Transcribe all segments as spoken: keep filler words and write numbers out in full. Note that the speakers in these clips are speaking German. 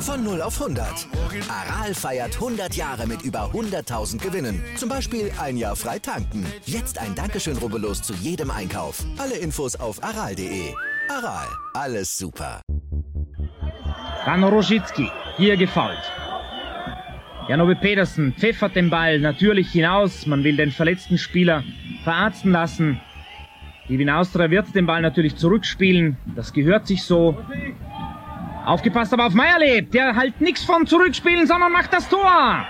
Von null auf hundert. Aral feiert hundert Jahre mit über hunderttausend Gewinnen. Zum Beispiel ein Jahr frei tanken. Jetzt ein Dankeschön, rubbellos zu jedem Einkauf. Alle Infos auf aral punkt de. Aral, alles super. Dann Rosicki, hier gefoult. Jan-Ove Pedersen pfeffert den Ball natürlich hinaus. Man will den verletzten Spieler verarzten lassen. Die Wiener Austria wird den Ball natürlich zurückspielen. Das gehört sich so. Aufgepasst aber auf Meyerleb. Der halt nichts von Zurückspielen, sondern macht das Tor.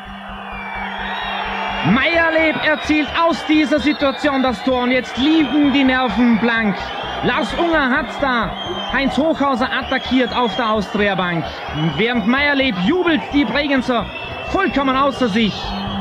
Meyerleb erzielt aus dieser Situation das Tor. Und jetzt liegen die Nerven blank. Lars Unger hat da Heinz Hochhauser attackiert auf der Austria-Bank. Während Meyerleb jubelt, die Bregenzer vollkommen außer sich.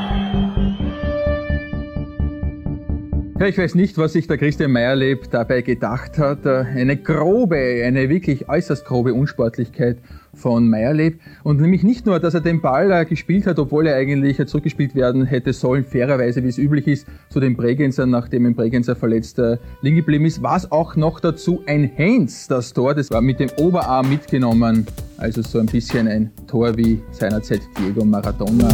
Ja, ich weiß nicht, was sich der Christian Meyerleb dabei gedacht hat. Eine grobe, eine wirklich äußerst grobe Unsportlichkeit von Meyerleb. Und nämlich nicht nur, dass er den Ball gespielt hat, obwohl er eigentlich zurückgespielt werden hätte sollen, fairerweise, wie es üblich ist, zu den Bregenzern, nachdem ein Bregenzer verletzt liegen geblieben ist, war es auch noch dazu ein Heinz, das Tor. Das war mit dem Oberarm mitgenommen. Also so ein bisschen ein Tor wie seinerzeit Diego Maradona.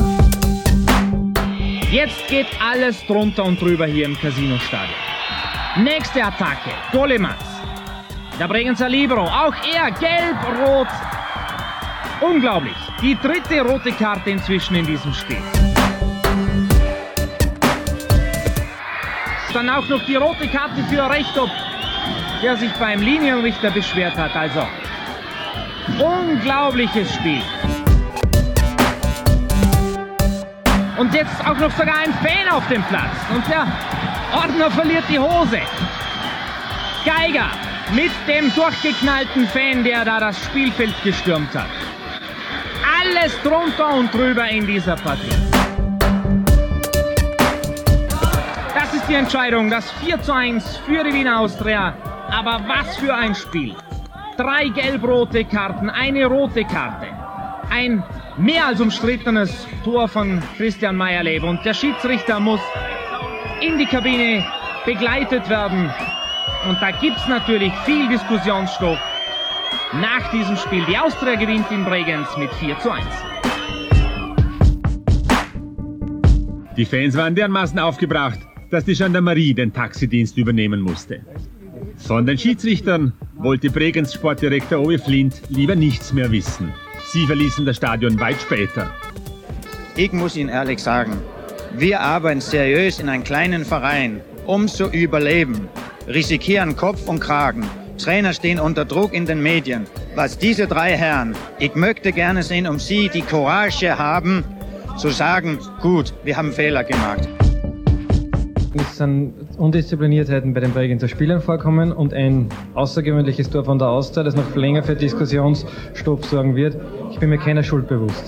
Jetzt geht alles drunter und drüber hier im Casino-Stadion. Nächste Attacke, Golemans. Der Bregenzer Libero, auch er gelb-rot. Unglaublich, die dritte rote Karte inzwischen in diesem Spiel. Dann auch noch die rote Karte für Rechtop, der sich beim Linienrichter beschwert hat. Also, unglaubliches Spiel. Und jetzt auch noch sogar ein Fan auf dem Platz. Und der Ordner verliert die Hose. Geiger mit dem durchgeknallten Fan, der da das Spielfeld gestürmt hat. Alles drunter und drüber in dieser Partie. Das ist die Entscheidung. Das vier zu eins für die Wiener Austria. Aber was für ein Spiel. Drei gelb-rote Karten, eine rote Karte. Ein mehr als umstrittenes Tor von Christian Meyerleb. Und der Schiedsrichter muss in die Kabine begleitet werden. Und da gibt es natürlich viel Diskussionsstoff nach diesem Spiel. Die Austria gewinnt in Bregenz mit vier zu eins. Die Fans waren dermaßen aufgebracht, dass die Gendarmerie den Taxidienst übernehmen musste. Von den Schiedsrichtern wollte Bregenz Sportdirektor Uwe Flint lieber nichts mehr wissen. Sie verließen das Stadion weit später. Ich muss Ihnen ehrlich sagen, wir arbeiten seriös in einem kleinen Verein, um zu überleben, riskieren Kopf und Kragen. Trainer stehen unter Druck in den Medien. Was diese drei Herren, ich möchte gerne sehen, um sie die Courage haben, zu sagen, gut, wir haben Fehler gemacht. Es sind Undiszipliniertheiten bei den Bregenzer Spielern vorkommen und ein außergewöhnliches Tor von der Austria, das noch länger für Diskussionsstopp sorgen wird. Ich bin mir keiner Schuld bewusst.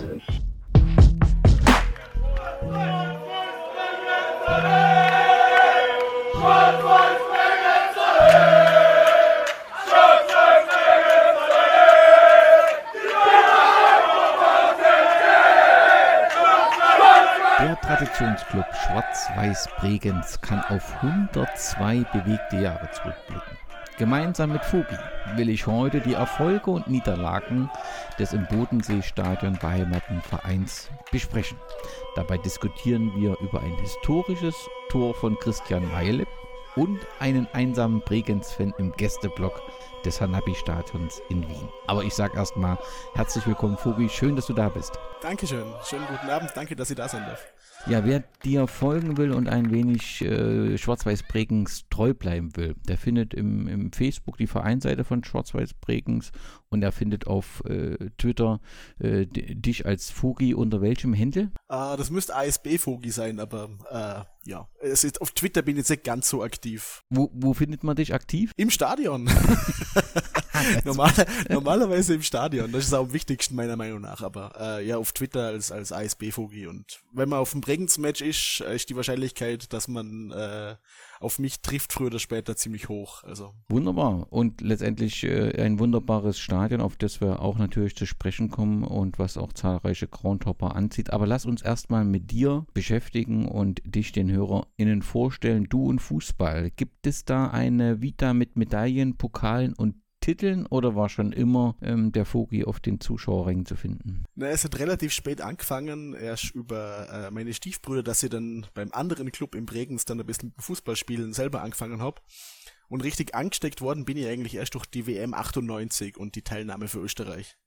Der Traditionsclub Schwarz-Weiß Bregenz kann auf hundertzwei bewegte Jahre zurückblicken. Gemeinsam mit Vogi will ich heute die Erfolge und Niederlagen des im Bodensee-Stadion beheimateten Vereins besprechen. Dabei diskutieren wir über ein historisches Tor von Christian Meyerleb und einen einsamen Bregenz-Fan im Gästeblock des Hanapi-Stadions in Wien. Aber ich sage erstmal herzlich willkommen, Vogi, schön, dass du da bist. Dankeschön, schönen guten Abend, danke, dass ich da sein darf. Ja, wer dir folgen will und ein wenig äh, Schwarz-Weiß Bregenz treu bleiben will, der findet im, im Facebook die Vereinsseite von Schwarz-Weiß Bregenz und er findet auf äh, Twitter äh, d- dich als Vogi unter welchem Händel? Uh, das müsste A S B-Vogi sein, aber uh, ja, es ist, auf Twitter bin ich jetzt nicht ganz so aktiv. Wo, wo findet man dich aktiv? Im Stadion. Normal, normalerweise im Stadion, das ist auch am wichtigsten meiner Meinung nach, aber uh, ja, auf Twitter als, als A S B-Vogi und wenn man auf dem Bregenz-Match ist, ist die Wahrscheinlichkeit, dass man äh, auf mich trifft, früher oder später ziemlich hoch. Also. Wunderbar. Und letztendlich äh, ein wunderbares Stadion, auf das wir auch natürlich zu sprechen kommen und was auch zahlreiche Groundhopper anzieht. Aber lass uns erstmal mit dir beschäftigen und dich den HörerInnen vorstellen. Du und Fußball. Gibt es da eine Vita mit Medaillen, Pokalen und Titeln oder war schon immer ähm, der Vogi auf den Zuschauerrängen zu finden? Na, es hat relativ spät angefangen, erst über äh, meine Stiefbrüder, dass ich dann beim anderen Club in Bregenz dann ein bisschen mit dem Fußballspielen selber angefangen habe. Und richtig angesteckt worden bin ich eigentlich erst durch die W M achtundneunzig und die Teilnahme für Österreich.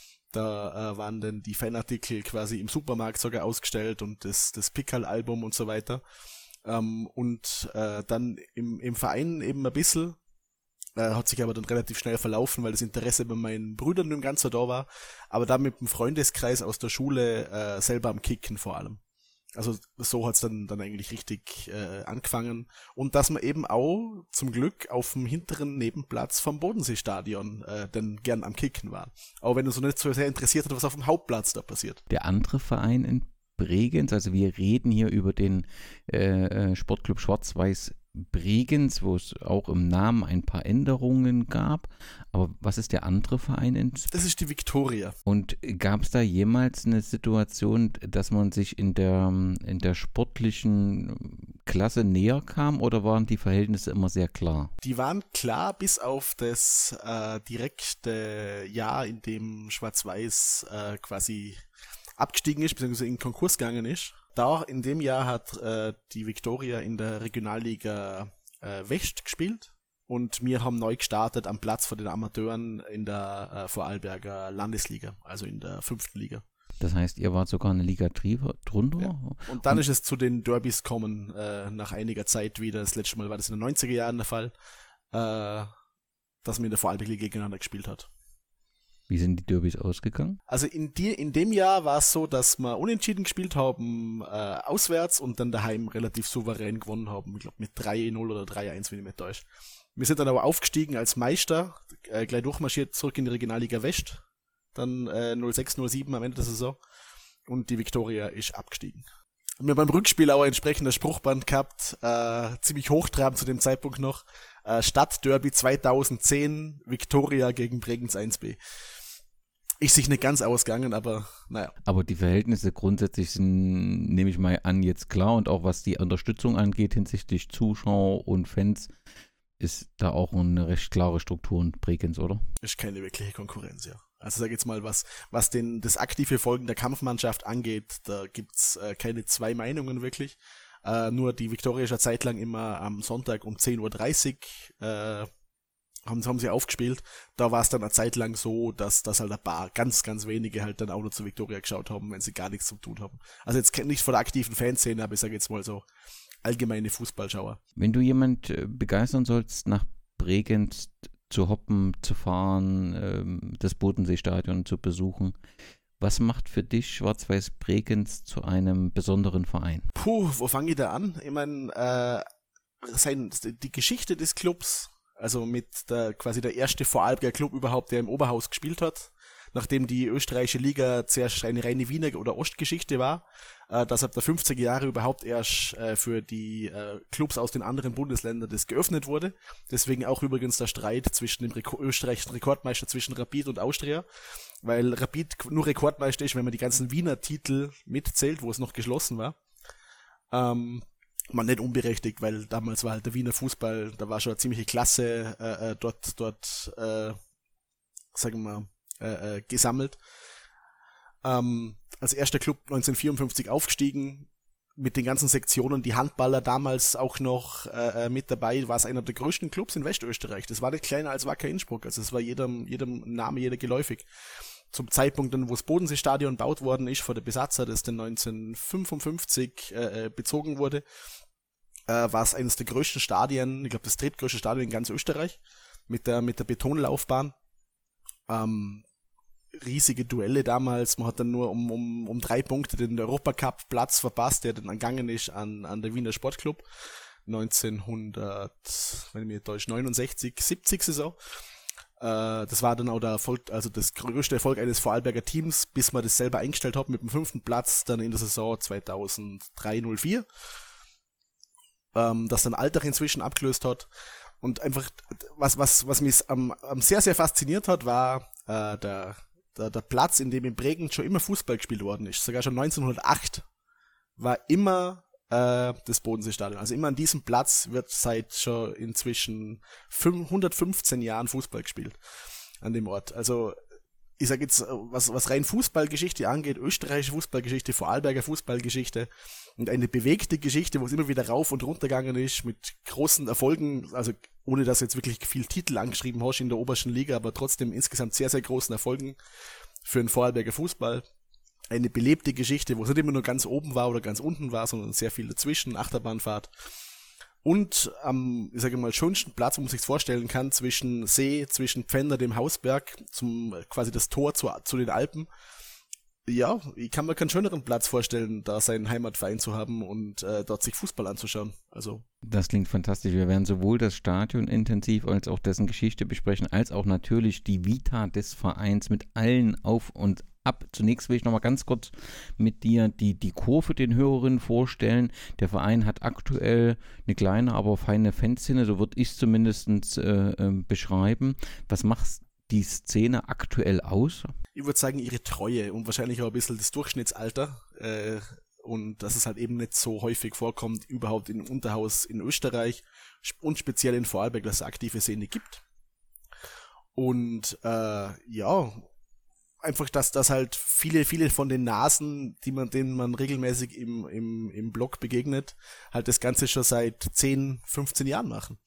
Da äh, waren dann die Fanartikel quasi im Supermarkt sogar ausgestellt und das, das Pickerl-Album und so weiter. Ähm, und äh, dann im, im Verein eben ein bisschen, äh, hat sich aber dann relativ schnell verlaufen, weil das Interesse bei meinen Brüdern im Ganzen da war. Aber dann mit dem Freundeskreis aus der Schule äh, selber am Kicken vor allem. Also so hat's dann dann eigentlich richtig äh, angefangen. Und dass man eben auch zum Glück auf dem hinteren Nebenplatz vom Bodenseestadion äh, dann gern am Kicken war. Auch wenn es so nicht so sehr interessiert hat, was auf dem Hauptplatz da passiert. Der andere Verein in Bregenz, also wir reden hier über den äh, Sportclub Schwarz-Weiß Bregenz, wo es auch im Namen ein paar Änderungen gab. Aber was ist der andere Verein? In das ist die Viktoria. Und gab es da jemals eine Situation, dass man sich in der, in der sportlichen Klasse näher kam oder waren die Verhältnisse immer sehr klar? Die waren klar bis auf das äh, direkte Jahr, in dem Schwarz-Weiß äh, quasi abgestiegen ist, beziehungsweise in den Konkurs gegangen ist. Da in dem Jahr hat äh, die Viktoria in der Regionalliga äh, West gespielt und wir haben neu gestartet am Platz von den Amateuren in der äh, Vorarlberger Landesliga, also in der fünften Liga. Das heißt, ihr wart sogar eine Liga drunter? Ja. Und dann und ist es zu den Derbys gekommen, äh, nach einiger Zeit wieder. Das letzte Mal war das in den neunziger Jahren der Fall, äh, dass man in der Vorarlberger Liga gegeneinander gespielt hat. Wie sind die Derbys ausgegangen? Also in, die, in dem Jahr war es so, dass wir unentschieden gespielt haben, äh, auswärts und dann daheim relativ souverän gewonnen haben. Ich glaube mit drei null oder drei eins, wenn ich mich täusche. Wir sind dann aber aufgestiegen als Meister, äh, gleich durchmarschiert zurück in die Regionalliga West. Dann äh, null sechs null sieben am Ende der Saison. Und die Viktoria ist abgestiegen. Und wir haben beim Rückspiel auch entsprechend das Spruchband gehabt, äh, ziemlich hochtrabend zu dem Zeitpunkt noch. Äh, Stadtderby zweitausendzehn, Viktoria gegen Bregenz eins B. Ist sich nicht ganz ausgegangen, aber naja. Aber die Verhältnisse grundsätzlich sind, nehme ich mal an, jetzt klar. Und auch was die Unterstützung angeht hinsichtlich Zuschauer und Fans, ist da auch eine recht klare Struktur in Bregenz, oder? Ist keine wirkliche Konkurrenz, ja. Also sag jetzt mal, was was den das aktive Folgen der Kampfmannschaft angeht, da gibt's äh, keine zwei Meinungen wirklich. Äh, nur die Viktoria ist ja zeitlang immer am Sonntag um zehn Uhr dreißig äh, haben, haben sie aufgespielt. Da war es dann eine Zeit lang so, dass, dass halt ein paar ganz, ganz wenige halt dann auch nur zur Viktoria geschaut haben, wenn sie gar nichts zu tun haben. Also jetzt nicht von der aktiven Fanszene, aber ich sage jetzt mal so allgemeine Fußballschauer. Wenn du jemand begeistern sollst, nach Bregenz zu hoppen, zu fahren, ähm, das Bodenseestadion zu besuchen, was macht für dich Schwarz-Weiß Bregenz zu einem besonderen Verein? Puh, wo fange ich da an? Ich meine, äh, sein, die Geschichte des Clubs, also mit der quasi der erste Vorarlberger Club überhaupt, der im Oberhaus gespielt hat, nachdem die österreichische Liga zuerst eine reine Wiener oder Ostgeschichte war, äh, dass ab der fünfziger Jahre überhaupt erst äh, für die äh, Clubs aus den anderen Bundesländern das geöffnet wurde. Deswegen auch übrigens der Streit zwischen dem Reko- österreichischen Rekordmeister zwischen Rapid und Austria, weil Rapid nur Rekordmeister ist, wenn man die ganzen Wiener Titel mitzählt, wo es noch geschlossen war. Ähm, man nicht unberechtigt, weil damals war halt der Wiener Fußball, da war schon eine ziemliche Klasse äh, dort, dort, äh, sagen wir, äh, äh, gesammelt. Ähm, als erster Club neunzehnhundertvierundfünfzig aufgestiegen, mit den ganzen Sektionen, die Handballer damals auch noch äh, mit dabei, war es einer der größten Clubs in Westösterreich. Das war nicht kleiner als Wacker Innsbruck, also es war jedem, jedem Name, jeder geläufig. Zum Zeitpunkt, dann, wo das Bodenseestadion gebaut worden ist, vor der Besatzer, das dann neunzehnhundertfünfundfünfzig äh, bezogen wurde, äh, war es eines der größten Stadien, ich glaube das drittgrößte Stadion in ganz Österreich, mit der mit der Betonlaufbahn. Ähm, riesige Duelle damals, man hat dann nur um um um drei Punkte den Europacup-Platz verpasst, der dann entgangen ist an an der Wiener Sportclub, neunzehnhundert, wenn ich mich täusche, neunundsechzig, siebzig Saison. Äh, das war dann auch der Erfolg, also das größte Erfolg eines Vorarlberger Teams, bis man das selber eingestellt hat mit dem fünften Platz dann in der Saison zweitausenddrei null vier, ähm, das dann Alltag inzwischen abgelöst hat. Und einfach, was was was mich am, am sehr, sehr fasziniert hat, war äh, der, der der Platz, in dem in Bregenz schon immer Fußball gespielt worden ist. Sogar schon neunzehnhundertacht war immer äh, das Bodenseestadion. Also immer an diesem Platz wird seit schon inzwischen hundertfünfzehn Jahren Fußball gespielt an dem Ort. Also ich sage jetzt, was, was rein Fußballgeschichte angeht, österreichische Fußballgeschichte, Vorarlberger Fußballgeschichte und eine bewegte Geschichte, wo es immer wieder rauf und runter gegangen ist, mit großen Erfolgen, also ohne dass du jetzt wirklich viel Titel angeschrieben hast in der obersten Liga, aber trotzdem insgesamt sehr, sehr großen Erfolgen für den Vorarlberger Fußball. Eine belebte Geschichte, wo es nicht immer nur ganz oben war oder ganz unten war, sondern sehr viel dazwischen, Achterbahnfahrt. Und am, ich sage mal, schönsten Platz, wo man sich vorstellen kann, zwischen See, zwischen Pfänder, dem Hausberg, zum quasi das Tor zu, zu den Alpen. Ja, ich kann mir keinen schöneren Platz vorstellen, da seinen Heimatverein zu haben und äh, dort sich Fußball anzuschauen. Also das klingt fantastisch. Wir werden sowohl das Stadion intensiv als auch dessen Geschichte besprechen, als auch natürlich die Vita des Vereins mit allen Auf- und Ab. Zunächst will ich nochmal ganz kurz mit dir die, die Kurve den Hörerinnen vorstellen. Der Verein hat aktuell eine kleine, aber feine Fanszene, so würde ich es zumindest äh, äh, beschreiben. Was macht die Szene aktuell aus? Ich würde sagen, ihre Treue und wahrscheinlich auch ein bisschen das Durchschnittsalter. Äh, und dass es halt eben nicht so häufig vorkommt, überhaupt im Unterhaus in Österreich und speziell in Vorarlberg, dass es eine aktive Szene gibt. Und äh, ja, einfach, dass das halt viele, viele von den Nasen, die man, denen man regelmäßig im, im, im Blog begegnet, halt das Ganze schon seit zehn, fünfzehn Jahren machen.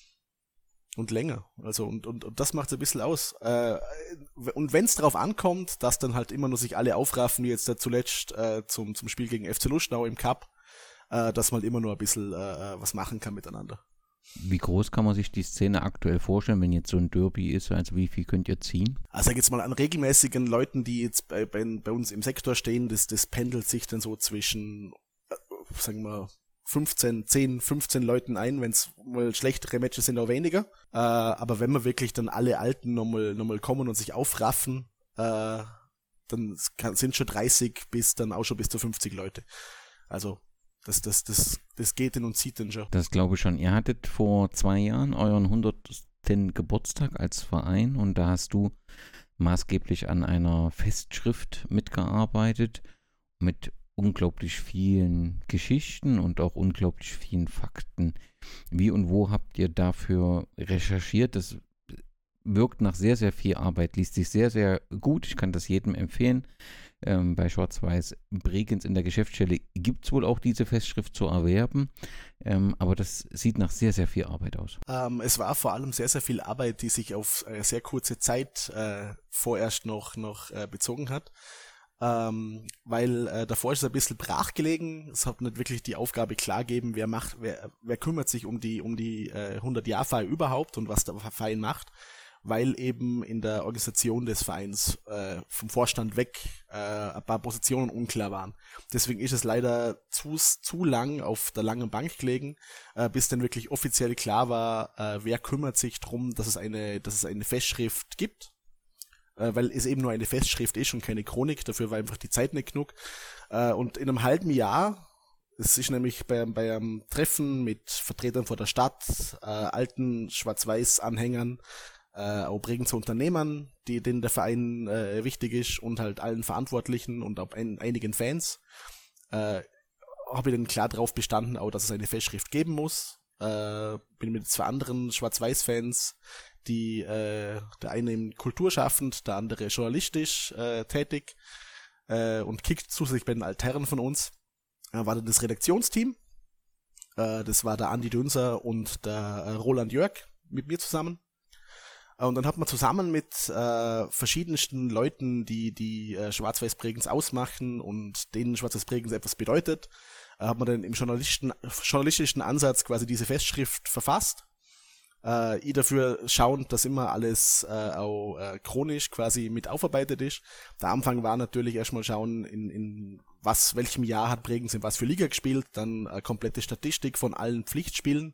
Und länger. Also, und, und, und das macht es ein bisschen aus. Äh, und wenn es darauf ankommt, dass dann halt immer nur sich alle aufraffen, wie jetzt da zuletzt äh, zum, zum Spiel gegen F C Lustenau im Cup, äh, dass man halt immer nur ein bisschen äh, was machen kann miteinander. Wie groß kann man sich die Szene aktuell vorstellen, wenn jetzt so ein Derby ist? Also wie viel könnt ihr ziehen? Also jetzt mal an regelmäßigen Leuten, die jetzt bei, bei, bei uns im Sektor stehen, das, das pendelt sich dann so zwischen, äh, sagen wir, fünfzehn, zehn, fünfzehn Leuten ein, wenn es mal schlechtere Matches sind, auch weniger. Äh, aber wenn wir wirklich dann alle Alten nochmal nochmal kommen und sich aufraffen, äh, dann kann, sind schon dreißig bis dann auch schon bis zu fünfzig Leute. Also Das, das, das, das geht denn und zieht denn schon. Das glaube ich schon. Ihr hattet vor zwei Jahren euren hundertsten Geburtstag als Verein und da hast du maßgeblich an einer Festschrift mitgearbeitet mit unglaublich vielen Geschichten und auch unglaublich vielen Fakten. Wie und wo habt ihr dafür recherchiert? Das wirkt nach sehr, sehr viel Arbeit, liest sich sehr, sehr gut. Ich kann das jedem empfehlen. Ähm, bei Schwarz-Weiß Bregenz in der Geschäftsstelle gibt es wohl auch diese Festschrift zu erwerben, ähm, aber das sieht nach sehr, sehr viel Arbeit aus. Ähm, es war vor allem sehr, sehr viel Arbeit, die sich auf äh, sehr kurze Zeit äh, vorerst noch, noch äh, bezogen hat, ähm, weil äh, davor ist es ein bisschen brach gelegen. Es hat nicht wirklich die Aufgabe klar gegeben, wer macht, wer, wer kümmert sich um die, um die äh, hundert-Jahr-Feier überhaupt und was der Verein macht. Weil eben in der Organisation des Vereins äh, vom Vorstand weg äh, ein paar Positionen unklar waren. Deswegen ist es leider zu, zu lang auf der langen Bank gelegen, äh, bis dann wirklich offiziell klar war, äh, wer kümmert sich drum, dass es eine, dass es eine Festschrift gibt, äh, weil es eben nur eine Festschrift ist und keine Chronik, dafür war einfach die Zeit nicht genug. Äh, und in einem halben Jahr, es ist nämlich bei, bei einem Treffen mit Vertretern von der Stadt, äh, alten Schwarz-Weiß-Anhängern, Äh, auch Bregenzer Unternehmern, die, denen der Verein äh, wichtig ist und halt allen Verantwortlichen und auch ein, einigen Fans, äh, habe ich dann klar drauf bestanden, auch dass es eine Festschrift geben muss. Äh, bin mit zwei anderen Schwarz-Weiß-Fans, die äh, der eine im Kulturschaffend, der andere journalistisch äh, tätig äh, und kickt zusätzlich bei den Altherren von uns. Äh, war dann das Redaktionsteam. Äh, das war der Andi Dünser und der äh, Roland Jörg mit mir zusammen. Und dann hat man zusammen mit äh, verschiedensten Leuten, die die äh, Schwarz-Weiß Bregenz ausmachen und denen Schwarz-Weiß Bregenz etwas bedeutet, äh, hat man dann im journalistischen, journalistischen Ansatz quasi diese Festschrift verfasst. Äh, ich dafür schauen, dass immer alles äh, auch äh, chronisch quasi mit aufarbeitet ist. Der Anfang war natürlich erstmal schauen, in, in was, welchem Jahr hat Bregenz in was für Liga gespielt, dann äh, komplette Statistik von allen Pflichtspielen.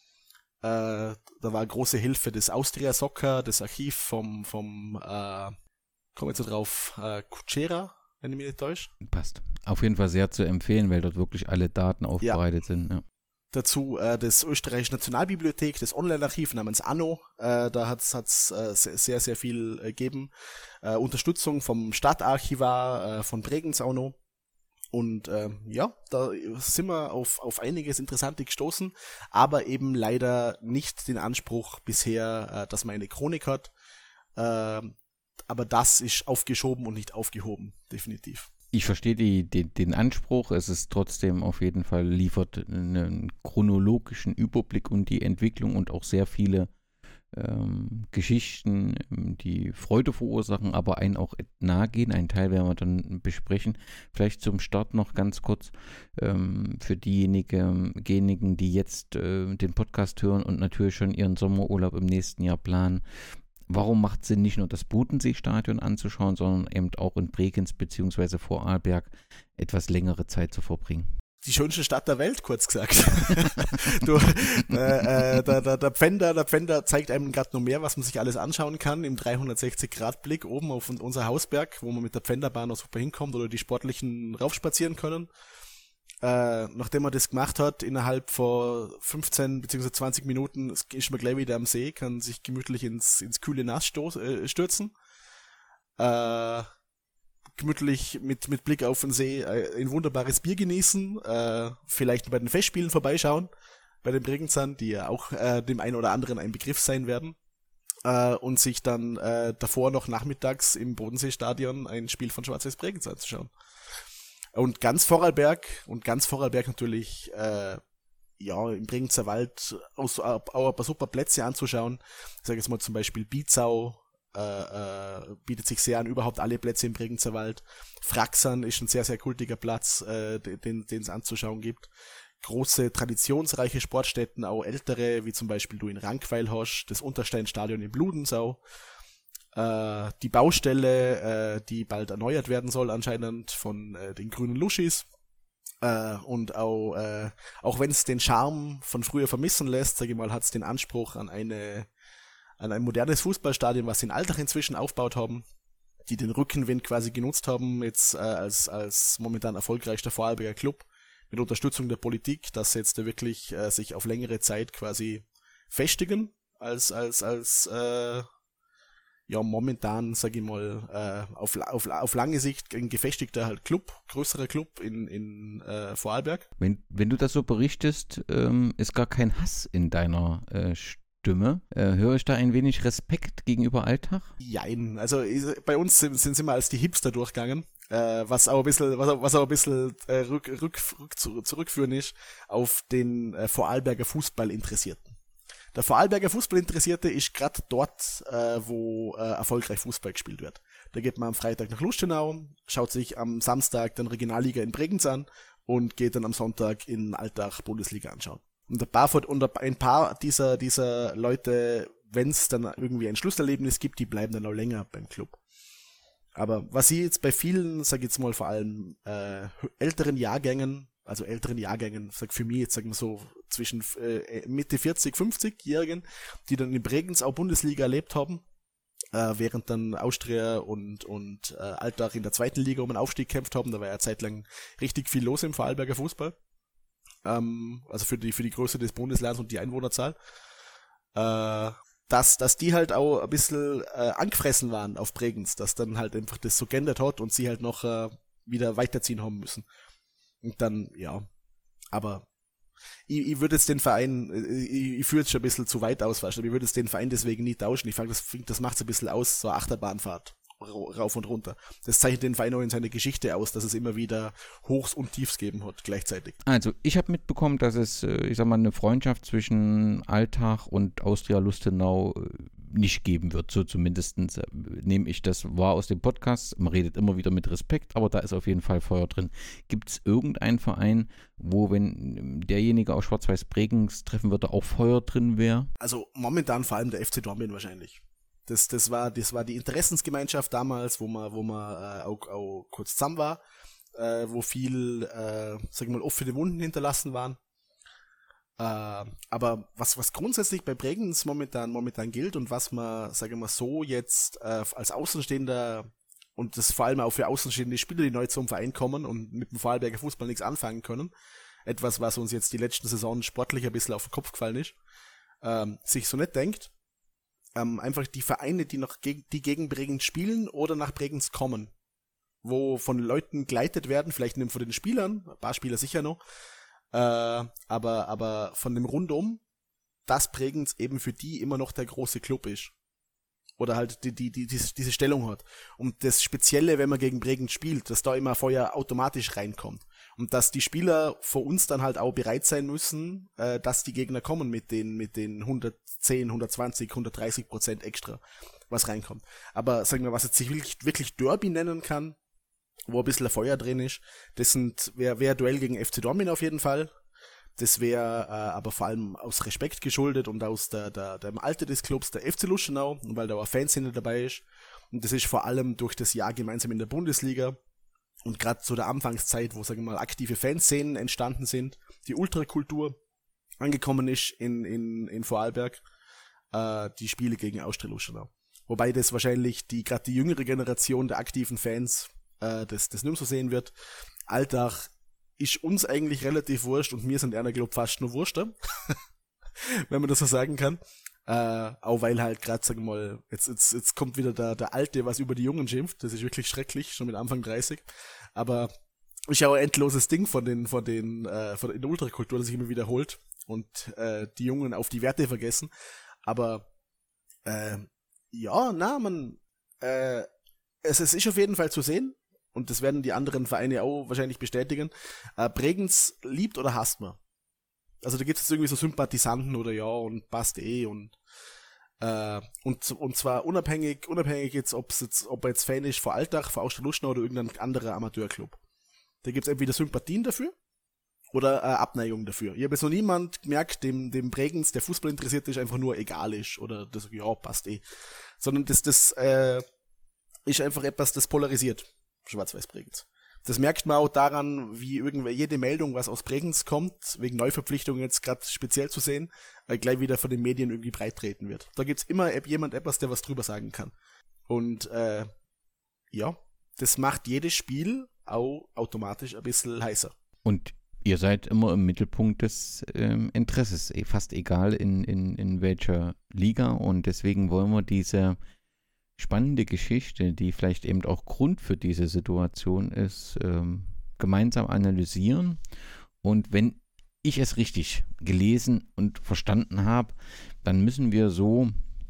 Äh, da war große Hilfe des Austria Soccer, das Archiv vom, vom äh, kommen wir jetzt drauf, äh, Kutschera, wenn ich mich nicht täusche. Passt. Auf jeden Fall sehr zu empfehlen, weil dort wirklich alle Daten aufbereitet ja. sind. Ja. Dazu äh, das Österreichische Nationalbibliothek, das Online-Archiv namens Anno, äh, da hat es äh, sehr, sehr viel äh, gegeben. Äh, Unterstützung vom Stadtarchivar äh, von Bregenz auch noch. Und äh, ja, da sind wir auf, auf einiges Interessante gestoßen, aber eben leider nicht den Anspruch bisher, äh, dass man eine Chronik hat. Äh, aber das ist aufgeschoben und nicht aufgehoben, definitiv. Ich verstehe die, die, den Anspruch, es ist trotzdem auf jeden Fall, liefert einen chronologischen Überblick und die Entwicklung und auch sehr viele ähm, Geschichten, die Freude verursachen, aber einen auch nahe gehen. Einen Teil werden wir dann besprechen. Vielleicht zum Start noch ganz kurz ähm, für diejenigen, diejenigen, die jetzt äh, den Podcast hören und natürlich schon ihren Sommerurlaub im nächsten Jahr planen. Warum macht es Sinn, nicht nur das Bodensee-Stadion anzuschauen, sondern eben auch in Bregenz bzw. Vorarlberg etwas längere Zeit zu verbringen? Die schönste Stadt der Welt, kurz gesagt. du, äh, äh, der, der, der Pfänder, der Pfänder zeigt einem gerade noch mehr, was man sich alles anschauen kann, im dreihundertsechzig Grad Blick oben auf unser Hausberg, wo man mit der Pfänderbahn noch super hinkommt oder die Sportlichen raufspazieren können. Äh, nachdem man das gemacht hat, innerhalb von fünfzehn bzw. zwanzig Minuten ist man gleich wieder am See, kann sich gemütlich ins, ins kühle Nass stoß, äh, stürzen. Äh, gemütlich mit, mit Blick auf den See äh, ein wunderbares Bier genießen, äh, vielleicht bei den Festspielen vorbeischauen, bei den Bregenzern, die ja auch äh, dem einen oder anderen ein Begriff sein werden, äh, und sich dann äh, davor noch nachmittags im Bodenseestadion ein Spiel von Schwarz-Weiß Bregenz anzuschauen. Und ganz Vorarlberg, und ganz Vorarlberg natürlich, äh, ja, im Bregenzer Wald aus, auch ein paar super Plätze anzuschauen. Ich sage jetzt mal zum Beispiel Bietzau, äh, äh, bietet sich sehr an, überhaupt alle Plätze im Bregenzer Wald. Fraxern ist ein sehr, sehr kultiger Platz, äh, den den es anzuschauen gibt. Große, traditionsreiche Sportstätten, auch ältere, wie zum Beispiel du in Rankweil hast, das Untersteinstadion in Bludensau. Äh, die Baustelle, äh, die bald erneuert werden soll anscheinend von äh, den grünen Luschis. Äh, und auch, äh, auch wenn es den Charme von früher vermissen lässt, sage ich mal, hat es den Anspruch an eine an ein modernes Fußballstadion, was sie in Altach inzwischen aufgebaut haben, die den Rückenwind quasi genutzt haben, jetzt äh, als als momentan erfolgreichster Vorarlberger Club, mit Unterstützung der Politik, dass sie jetzt da wirklich äh, sich auf längere Zeit quasi festigen, als als als äh, ja momentan, sage ich mal, äh, auf, auf, auf lange Sicht ein gefestigter halt Club, größerer Club in, in äh, Vorarlberg. Wenn, wenn du das so berichtest, ähm, ist gar kein Hass in deiner äh, Stimme. Äh, höre ich da ein wenig Respekt gegenüber Altach? Jein, also bei uns sind, sind sie mal als die Hipster durchgegangen, äh, was auch ein bisschen, was auch, was auch ein bisschen äh, rück, rück, rück, zurückführen ist auf den äh, Vorarlberger Fußballinteressierten. Der Vorarlberger Fußballinteressierte ist gerade dort, äh, wo äh, erfolgreich Fußball gespielt wird. Da geht man am Freitag nach Lustenau, schaut sich am Samstag dann Regionalliga in Bregenz an und geht dann am Sonntag in Altach Bundesliga anschauen. Und ein paar, und ein paar dieser, dieser Leute, wenn es dann irgendwie ein Schlusserlebnis gibt, die bleiben dann auch länger beim Club. Aber was ich jetzt bei vielen, sag ich jetzt mal vor allem äh, älteren Jahrgängen, also älteren Jahrgängen, sag für mich jetzt sagen wir so zwischen äh, Mitte vierzig, fünfzig-Jährigen, die dann in Bregenz auch Bundesliga erlebt haben, äh, während dann Austria und und äh, Altach in der zweiten Liga um einen Aufstieg gekämpft haben. Da war ja zeitlang richtig viel los im Vorarlberger Fußball, ähm, also für die für die Größe des Bundeslands und die Einwohnerzahl, äh, dass dass die halt auch ein bisschen äh, angefressen waren auf Bregenz, dass dann halt einfach das so geändert hat und sie halt noch äh, wieder weiterziehen haben müssen. Und dann, ja, aber ich, ich würde jetzt den Verein, ich, ich führe jetzt schon ein bisschen zu weit aus, weißt du, aber ich würde jetzt den Verein deswegen nie tauschen. Ich finde, das, das macht es ein bisschen aus, so eine Achterbahnfahrt, rauf und runter. Das zeichnet den Verein auch in seiner Geschichte aus, dass es immer wieder Hochs und Tiefs geben hat, gleichzeitig. Also, ich habe mitbekommen, dass es, ich sag mal, eine Freundschaft zwischen Altach und Austria Lustenau nicht geben wird. So zumindest nehme ich das wahr aus dem Podcast. Man redet immer wieder mit Respekt, aber da ist auf jeden Fall Feuer drin. Gibt es irgendeinen Verein, wo, wenn derjenige aus Schwarz-Weiß Bregenz treffen würde, auch Feuer drin wäre? Also momentan vor allem der F C Dornbirn wahrscheinlich. Das, das war, das war die Interessensgemeinschaft damals, wo man, wo man äh, auch, auch kurz zusammen war, äh, wo viel, äh, sag ich mal, offene Wunden hinterlassen waren. Äh, aber was, was grundsätzlich bei Bregenz momentan, momentan gilt und was man, sage ich mal, so jetzt äh, als Außenstehender und das vor allem auch für außenstehende Spieler, die neu zum Verein kommen und mit dem Vorarlberger Fußball nichts anfangen können, etwas, was uns jetzt die letzten Saisonen sportlich ein bisschen auf den Kopf gefallen ist, ähm, sich so nicht denkt, ähm, einfach die Vereine, die noch geg- die gegen Bregenz spielen oder nach Bregenz kommen, wo von Leuten geleitet werden, vielleicht nicht von den Spielern, ein paar Spieler sicher noch, äh, aber, aber von dem Rundum, dass Bregenz eben für die immer noch der große Club ist. Oder halt die, die, die, diese, diese Stellung hat. Und das Spezielle, wenn man gegen Bregenz spielt, dass da immer Feuer automatisch reinkommt. Und dass die Spieler vor uns dann halt auch bereit sein müssen, äh, dass die Gegner kommen mit den, mit den hundertzehn, hundertzwanzig, hundertdreißig Prozent extra, was reinkommt. Aber sagen wir, was jetzt sich wirklich, wirklich Derby nennen kann, wo ein bisschen Feuer drin ist, das sind, wäre wär Duell gegen F C Dortmund auf jeden Fall. Das wäre äh, aber vor allem aus Respekt geschuldet und aus der, der, dem Alter des Clubs, der F C Lustenau, weil da auch Fanszene dabei ist. Und das ist vor allem durch das Jahr gemeinsam in der Bundesliga und gerade zu der Anfangszeit, wo, sagen wir mal, aktive Fanszenen entstanden sind, die Ultrakultur angekommen ist in, in, in Vorarlberg, äh, die Spiele gegen Austria Lustenau. Wobei das wahrscheinlich die gerade die jüngere Generation der aktiven Fans äh, das, das nicht mehr so sehen wird. Alltag ist uns eigentlich relativ wurscht und mir sind einer, glaub, fast nur Wurster, wenn man das so sagen kann. Äh, auch weil halt gerade, sagen wir mal, jetzt, jetzt, jetzt kommt wieder der, der Alte, was über die Jungen schimpft. Das ist wirklich schrecklich, schon mit Anfang dreißig. Aber ist ja auch ein endloses Ding von den, von den, äh, von in der Ultrakultur, das sich immer wiederholt und äh, die Jungen auf die Werte vergessen. Aber äh, ja, na, man, äh, es, es ist auf jeden Fall zu sehen. Und das werden die anderen Vereine auch wahrscheinlich bestätigen. Äh, Bregenz liebt oder hasst man. Also da gibt es irgendwie so Sympathisanten oder ja und passt eh und äh, und und zwar unabhängig unabhängig jetzt, ob's jetzt ob er jetzt Fan ist vor Alltag, vor Austria Lustenau oder irgendein anderer Amateurclub. Da gibt es entweder Sympathien dafür oder äh, Abneigung dafür. Ich habe jetzt noch niemand gemerkt, dem dem Bregenz, der Fußball interessiert ist, einfach nur egal ist oder das ja passt eh, sondern das das äh, ist einfach etwas, das polarisiert. Schwarz-Weiß Bregenz. Das merkt man auch daran, wie irgendwer jede Meldung, was aus Bregenz kommt, wegen Neuverpflichtungen jetzt gerade speziell zu sehen, äh, gleich wieder von den Medien irgendwie breit treten wird. Da gibt's immer jemand etwas, der was drüber sagen kann. Und äh, ja, das macht jedes Spiel auch automatisch ein bisschen heißer. Und ihr seid immer im Mittelpunkt des ähm, Interesses, fast egal in, in, in welcher Liga, und deswegen wollen wir diese spannende Geschichte, die vielleicht eben auch Grund für diese Situation ist, ähm, gemeinsam analysieren. Und wenn ich es richtig gelesen und verstanden habe, dann müssen wir so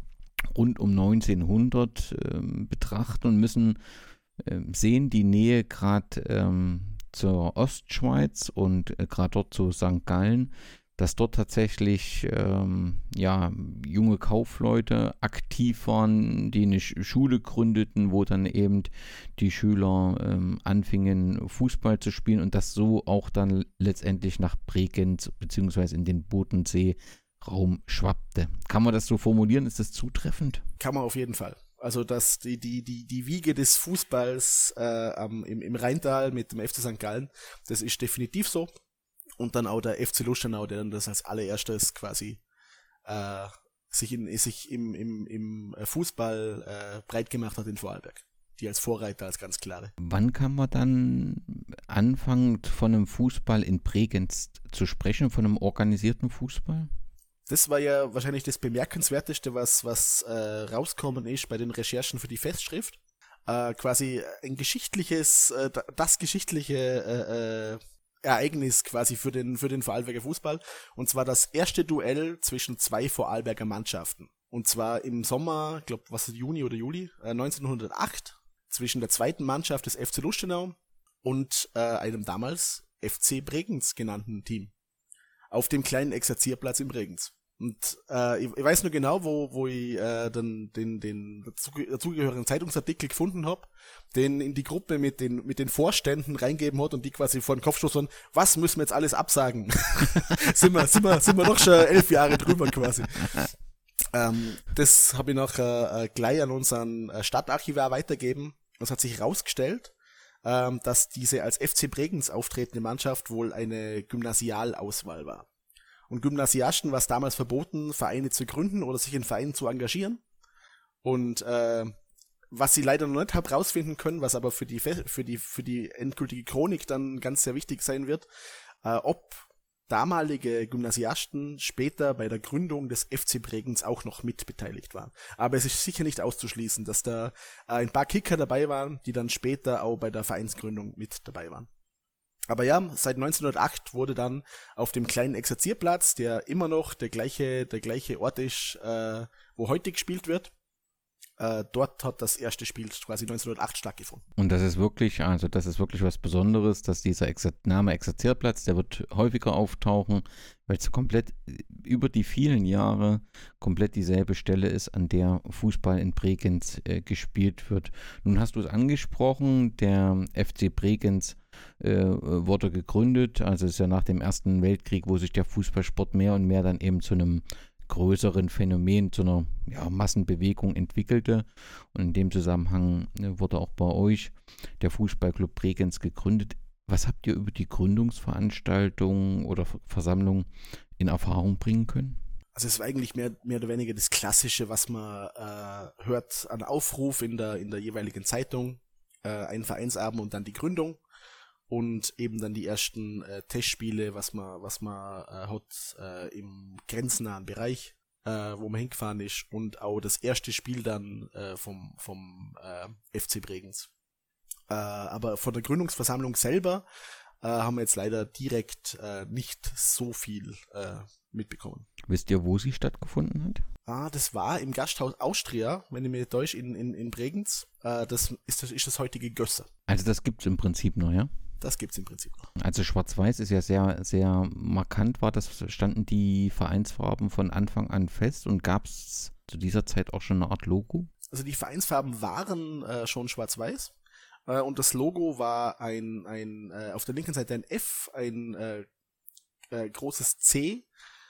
rund um neunzehnhundert ähm, betrachten und müssen ähm, sehen, die Nähe gerade ähm, zur Ostschweiz und äh, gerade dort zu Sankt Gallen, dass dort tatsächlich ähm, ja, junge Kaufleute aktiv waren, die eine Schule gründeten, wo dann eben die Schüler ähm, anfingen, Fußball zu spielen und das so auch dann letztendlich nach Bregenz bzw. in den Bodensee-Raum schwappte. Kann man das so formulieren? Ist das zutreffend? Kann man auf jeden Fall. Also dass die, die, die, die Wiege des Fußballs äh, am, im, im Rheintal mit dem F C Sankt Gallen, das ist definitiv so. Und dann auch der F C Lustenau, der dann das als allererstes quasi äh, sich, in, sich im, im, im Fußball äh, breit gemacht hat in Vorarlberg. Die als Vorreiter, als ganz klare. Wann kann man dann anfangen, von einem Fußball in Bregenz zu sprechen, von einem organisierten Fußball? Das war ja wahrscheinlich das Bemerkenswerteste, was, was äh, rauskommen ist bei den Recherchen für die Festschrift. Äh, quasi ein geschichtliches, äh, das geschichtliche äh, äh, Ereignis quasi für den, für den Vorarlberger Fußball. Und zwar das erste Duell zwischen zwei Vorarlberger Mannschaften. Und zwar im Sommer, ich glaube, was ist Juni oder Juli, äh, neunzehnhundertacht, zwischen der zweiten Mannschaft des F C Lustenau und äh, einem damals F C Bregenz genannten Team. Auf dem kleinen Exerzierplatz in Bregenz. Und äh, ich, ich weiß nur genau, wo, wo ich äh, dann den, den dazu, dazugehörigen Zeitungsartikel gefunden habe, den in die Gruppe mit den mit den Vorständen reingeben hat und die quasi vor den Kopf stoßen, was müssen wir jetzt alles absagen? sind wir sind wir sind wir noch schon elf Jahre drüber quasi. Ähm, das habe ich nachher äh, gleich an unseren äh, Stadtarchivar weitergeben. Es hat sich herausgestellt, ähm, dass diese als F C Bregenz auftretende Mannschaft wohl eine Gymnasialauswahl war. Und Gymnasiasten war es damals verboten, Vereine zu gründen oder sich in Vereinen zu engagieren. Und äh, was sie leider noch nicht haben rausfinden können, was aber für die für die für die endgültige Chronik dann ganz sehr wichtig sein wird, äh, ob damalige Gymnasiasten später bei der Gründung des F C Bregenz auch noch mit beteiligt waren. Aber es ist sicher nicht auszuschließen, dass da ein paar Kicker dabei waren, die dann später auch bei der Vereinsgründung mit dabei waren. Aber ja, seit neunzehnhundertacht wurde dann auf dem kleinen Exerzierplatz, der immer noch der gleiche, der gleiche Ort ist, äh, wo heute gespielt wird, Äh, dort hat das erste Spiel quasi neunzehnhundertacht stattgefunden. Und das ist wirklich, also das ist wirklich was Besonderes, dass dieser Exer- Name Exerzierplatz, der wird häufiger auftauchen, weil es komplett über die vielen Jahre komplett dieselbe Stelle ist, an der Fußball in Bregenz äh, gespielt wird. Nun hast du es angesprochen, der F C Bregenz äh, wurde gegründet, also es ist ja nach dem Ersten Weltkrieg, wo sich der Fußballsport mehr und mehr dann eben zu einem größeren Phänomen, zu einer ja, Massenbewegung entwickelte. Und in dem Zusammenhang wurde auch bei euch der Fußballclub Bregenz gegründet. Was habt ihr über die Gründungsveranstaltung oder Versammlung in Erfahrung bringen können? Also es war eigentlich mehr, mehr oder weniger das Klassische, was man äh, hört an Aufruf in der, in der jeweiligen Zeitung, äh, ein Vereinsabend und dann die Gründung. Und eben dann die ersten äh, Testspiele, was man was man äh, hat äh, im grenznahen Bereich, äh, wo man hingefahren ist, und auch das erste Spiel dann äh, vom vom äh, F C Bregenz. Äh, aber von der Gründungsversammlung selber äh, haben wir jetzt leider direkt äh, nicht so viel äh, mitbekommen. Wisst ihr, wo sie stattgefunden hat? Ah, das war im Gasthaus Austria, wenn ich mir täusche, in in in Bregenz. Äh, das ist das ist das heutige Gösser. Also das gibt's im Prinzip noch, ja? Das gibt's im Prinzip noch. Also Schwarz-Weiß ist ja sehr, sehr markant, war das, standen die Vereinsfarben von Anfang an fest und gab es zu dieser Zeit auch schon eine Art Logo? Also die Vereinsfarben waren äh, schon schwarz-weiß äh, und das Logo war ein, ein äh, auf der linken Seite ein F, ein äh, äh, großes C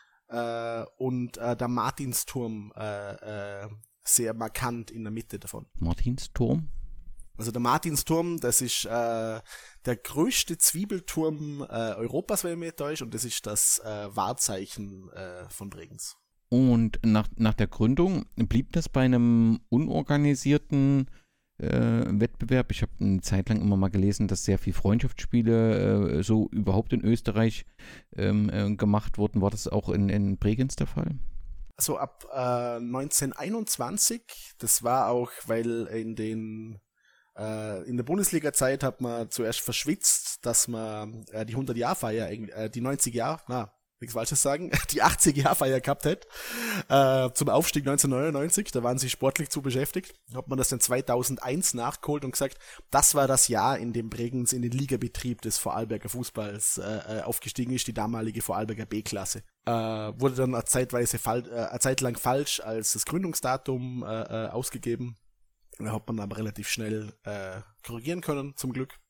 äh, und äh, der Martinsturm äh, äh, sehr markant in der Mitte davon. Martinsturm? Also der Martinsturm, das ist äh, der größte Zwiebelturm äh, Europas, wenn ich mich täusche, und das ist das äh, Wahrzeichen äh, von Bregenz. Und nach, nach der Gründung blieb das bei einem unorganisierten äh, Wettbewerb? Ich habe eine Zeit lang immer mal gelesen, dass sehr viele Freundschaftsspiele äh, so überhaupt in Österreich ähm, äh, gemacht wurden. War das auch in, in Bregenz der Fall? Also ab äh, neunzehnhunderteinundzwanzig, das war auch, weil in den in der Bundesliga-Zeit hat man zuerst verschwitzt, dass man äh, die hundert-Jahr-Feier, äh, die neunzig-Jahr, na, nichts Falsches sagen, die achtzig-Jahr-Feier gehabt hätte, äh, zum Aufstieg neunzehnhundertneunundneunzig, da waren sie sportlich zu beschäftigt, hat man das dann zweitausendeins nachgeholt und gesagt, das war das Jahr, in dem Bregenz in den Ligabetrieb des Vorarlberger Fußballs äh, aufgestiegen ist, die damalige Vorarlberger B-Klasse. Äh, wurde dann eine, zeitweise fall, äh, eine Zeit lang falsch als das Gründungsdatum äh, äh, ausgegeben. Da hat man aber relativ schnell äh, korrigieren können, zum Glück.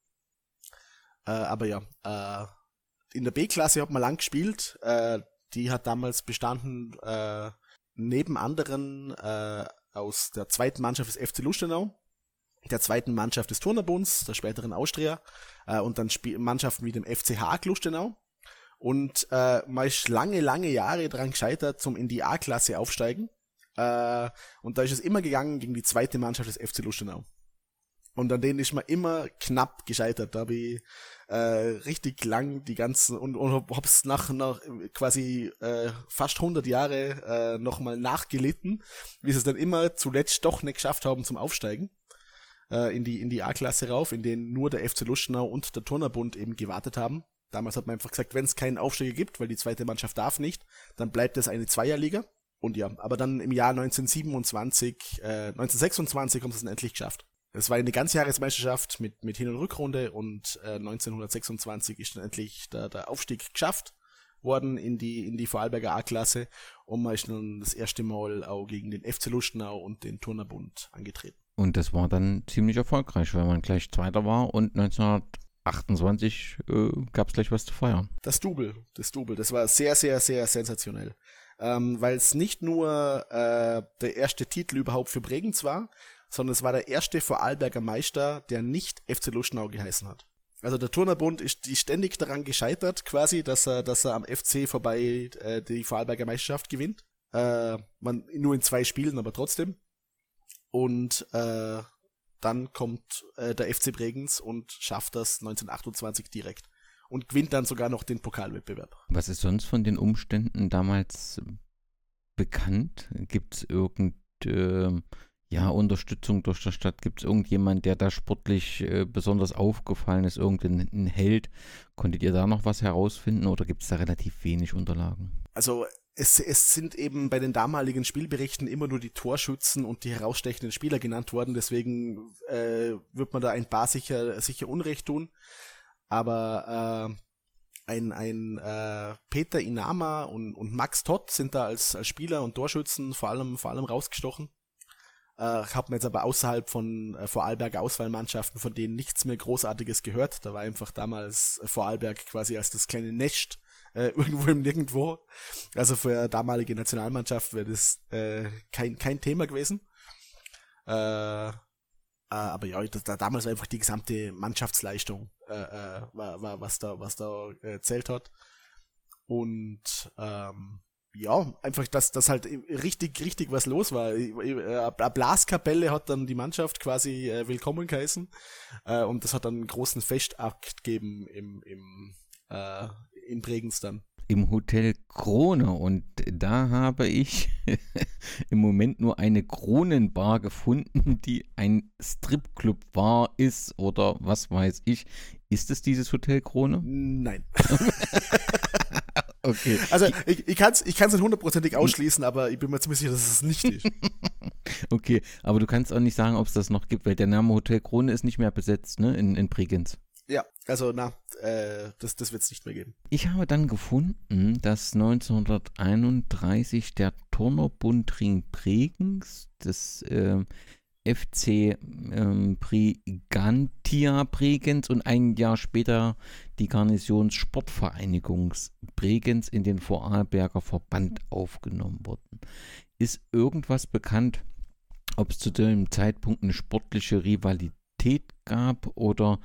Äh, aber ja, äh, in der B-Klasse hat man lang gespielt. Äh, die hat damals bestanden, äh, neben anderen äh, aus der zweiten Mannschaft des F C Lustenau, der zweiten Mannschaft des Turnerbunds, der späteren Austria, äh, und dann Sp- Mannschaften wie dem F C Haag Lustenau. Und äh, man ist lange, lange Jahre daran gescheitert, zum in die A-Klasse aufsteigen. Uh, und da ist es immer gegangen gegen die zweite Mannschaft des F C Lustenau. Und an denen ist man immer knapp gescheitert. Da habe ich äh, richtig lang die ganzen und, und hab's nach, nach quasi äh, fast hundert Jahre äh, nochmal nachgelitten, wie sie es dann immer zuletzt doch nicht geschafft haben zum Aufsteigen äh, in die in die A-Klasse rauf, in denen nur der F C Lustenau und der Turnerbund eben gewartet haben. Damals hat man einfach gesagt, wenn es keinen Aufsteiger gibt, weil die zweite Mannschaft darf nicht, dann bleibt es eine Zweierliga. Und ja, aber dann im Jahr neunzehnhundertsiebenundzwanzig, äh, neunzehnhundertsechsundzwanzig haben sie es dann endlich geschafft. Es war eine Ganzjahresmeisterschaft mit, mit Hin- und Rückrunde und äh, neunzehnhundertsechsundzwanzig ist dann endlich der, der Aufstieg geschafft worden in die, in die Vorarlberger A-Klasse und man ist dann das erste Mal auch gegen den F C Lustenau und den Turnerbund angetreten. Und das war dann ziemlich erfolgreich, weil man gleich Zweiter war und neunzehnhundertachtundzwanzig äh, gab es gleich was zu feiern. Das Double, das Double, das war sehr, sehr, sehr sensationell. Ähm, weil es nicht nur äh, der erste Titel überhaupt für Bregenz war, sondern es war der erste Vorarlberger Meister, der nicht F C Lustenau geheißen hat. Also der Turnerbund ist die ständig daran gescheitert, quasi, dass er, dass er am F C vorbei äh, die Vorarlberger Meisterschaft gewinnt. Äh, man nur in zwei Spielen, aber trotzdem. Und äh, dann kommt äh, der F C Bregenz und schafft das neunzehnhundertachtundzwanzig direkt. und gewinnt dann sogar noch den Pokalwettbewerb. Was ist sonst von den Umständen damals bekannt? Gibt es irgendeine äh, ja, Unterstützung durch die Stadt? Gibt es irgendjemand, der da sportlich äh, besonders aufgefallen ist, irgendein Held? Konntet ihr da noch was herausfinden oder gibt es da relativ wenig Unterlagen? Also es, es sind eben bei den damaligen Spielberichten immer nur die Torschützen und die herausstechenden Spieler genannt worden, deswegen äh, wird man da ein paar sicher, sicher Unrecht tun. Aber äh, ein, ein äh, Peter Inama und, und Max Todt sind da als, als Spieler und Torschützen vor allem, vor allem rausgestochen. Äh, hat man jetzt aber außerhalb von äh, Vorarlberger Auswahlmannschaften von denen nichts mehr Großartiges gehört. Da war einfach damals Vorarlberg quasi als das kleine Nest äh, irgendwo im Nirgendwo. Also für damalige Nationalmannschaft wäre das äh, kein, kein Thema gewesen. Äh, äh, aber ja, das, da damals war einfach die gesamte Mannschaftsleistung, äh, äh, war, war, was da, was da äh, zählt hat. Und ähm, ja, einfach, dass, dass halt richtig, richtig was los war. Eine Blaskapelle hat dann die Mannschaft quasi äh, willkommen geheißen äh, und das hat dann einen großen Festakt gegeben im, im, äh, in Bregenz dann. Im Hotel Krone und da habe ich im Moment nur eine Kronenbar gefunden, die ein Stripclub war, ist oder was weiß ich. Ist es dieses Hotel Krone? Nein. Okay. Also ich, ich kann es ich kann's nicht hundertprozentig ausschließen, aber ich bin mir ziemlich sicher, dass es nicht ist. Okay, aber du kannst auch nicht sagen, ob es das noch gibt, weil der Name Hotel Krone ist nicht mehr besetzt, ne, in, in Bregenz. Ja, also na, äh, das, das wird es nicht mehr geben. Ich habe dann gefunden, dass neunzehnhunderteinunddreißig der Turnerbund Ring Bregenz, das äh, F C ähm, Brigantia Bregenz und ein Jahr später die Garnisons Sportvereinigung Bregenz in den Vorarlberger Verband aufgenommen wurden. Ist irgendwas bekannt, ob es zu dem Zeitpunkt eine sportliche Rivalität gab oder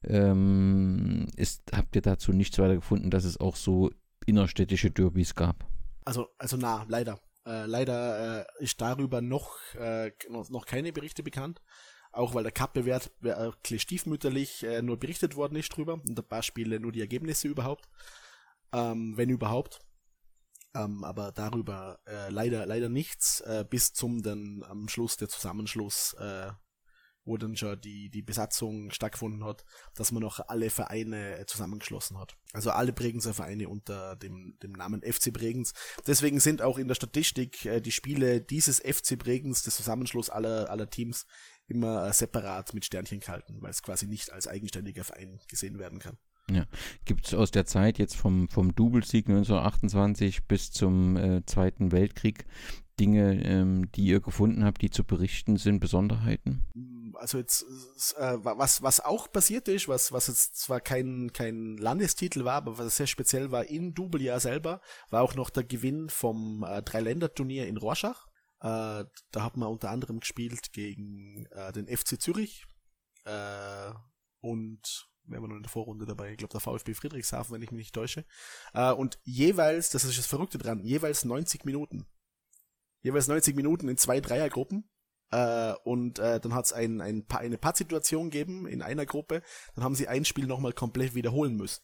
ähm, ist, habt ihr dazu nichts weiter gefunden, dass es auch so innerstädtische Derbys gab? Also, also na, leider. Äh, leider äh, ist darüber noch, äh, noch, noch keine Berichte bekannt, auch weil der Cup-Bewerb wirklich stiefmütterlich äh, nur berichtet worden ist drüber und ein paar Spiele nur die Ergebnisse überhaupt, ähm, wenn überhaupt, ähm, aber darüber äh, leider leider nichts, äh, bis zum dann am Schluss der Zusammenschluss, äh, wo dann schon die, die Besatzung stattgefunden hat, dass man noch alle Vereine zusammengeschlossen hat. Also alle Bregenzer Vereine unter dem, dem Namen F C Bregenz. Deswegen sind auch in der Statistik äh, die Spiele dieses F C Bregenz, des Zusammenschluss aller, aller Teams, immer äh, separat mit Sternchen gehalten, weil es quasi nicht als eigenständiger Verein gesehen werden kann. Ja. Gibt es aus der Zeit jetzt vom, vom Doublesieg neunzehnhundertachtundzwanzig bis zum äh, Zweiten Weltkrieg Dinge, ähm, die ihr gefunden habt, die zu berichten sind, Besonderheiten? Also jetzt, äh, was, was auch passiert ist, was, was jetzt zwar kein, kein Landestitel war, aber was sehr speziell war im Doublejahr selber, war auch noch der Gewinn vom äh, Dreiländer-Turnier in Rorschach. Äh, da hat man unter anderem gespielt gegen äh, den F C Zürich äh, und wer war noch in der Vorrunde dabei? Ich glaube, der VfB Friedrichshafen, wenn ich mich nicht täusche. Äh, und jeweils, das ist das Verrückte dran, jeweils neunzig Minuten. Jeweils neunzig Minuten in zwei Dreiergruppen. Äh, und äh, dann hat es ein, ein pa- eine Pattsituation gegeben in einer Gruppe. Dann haben sie ein Spiel nochmal komplett wiederholen müssen.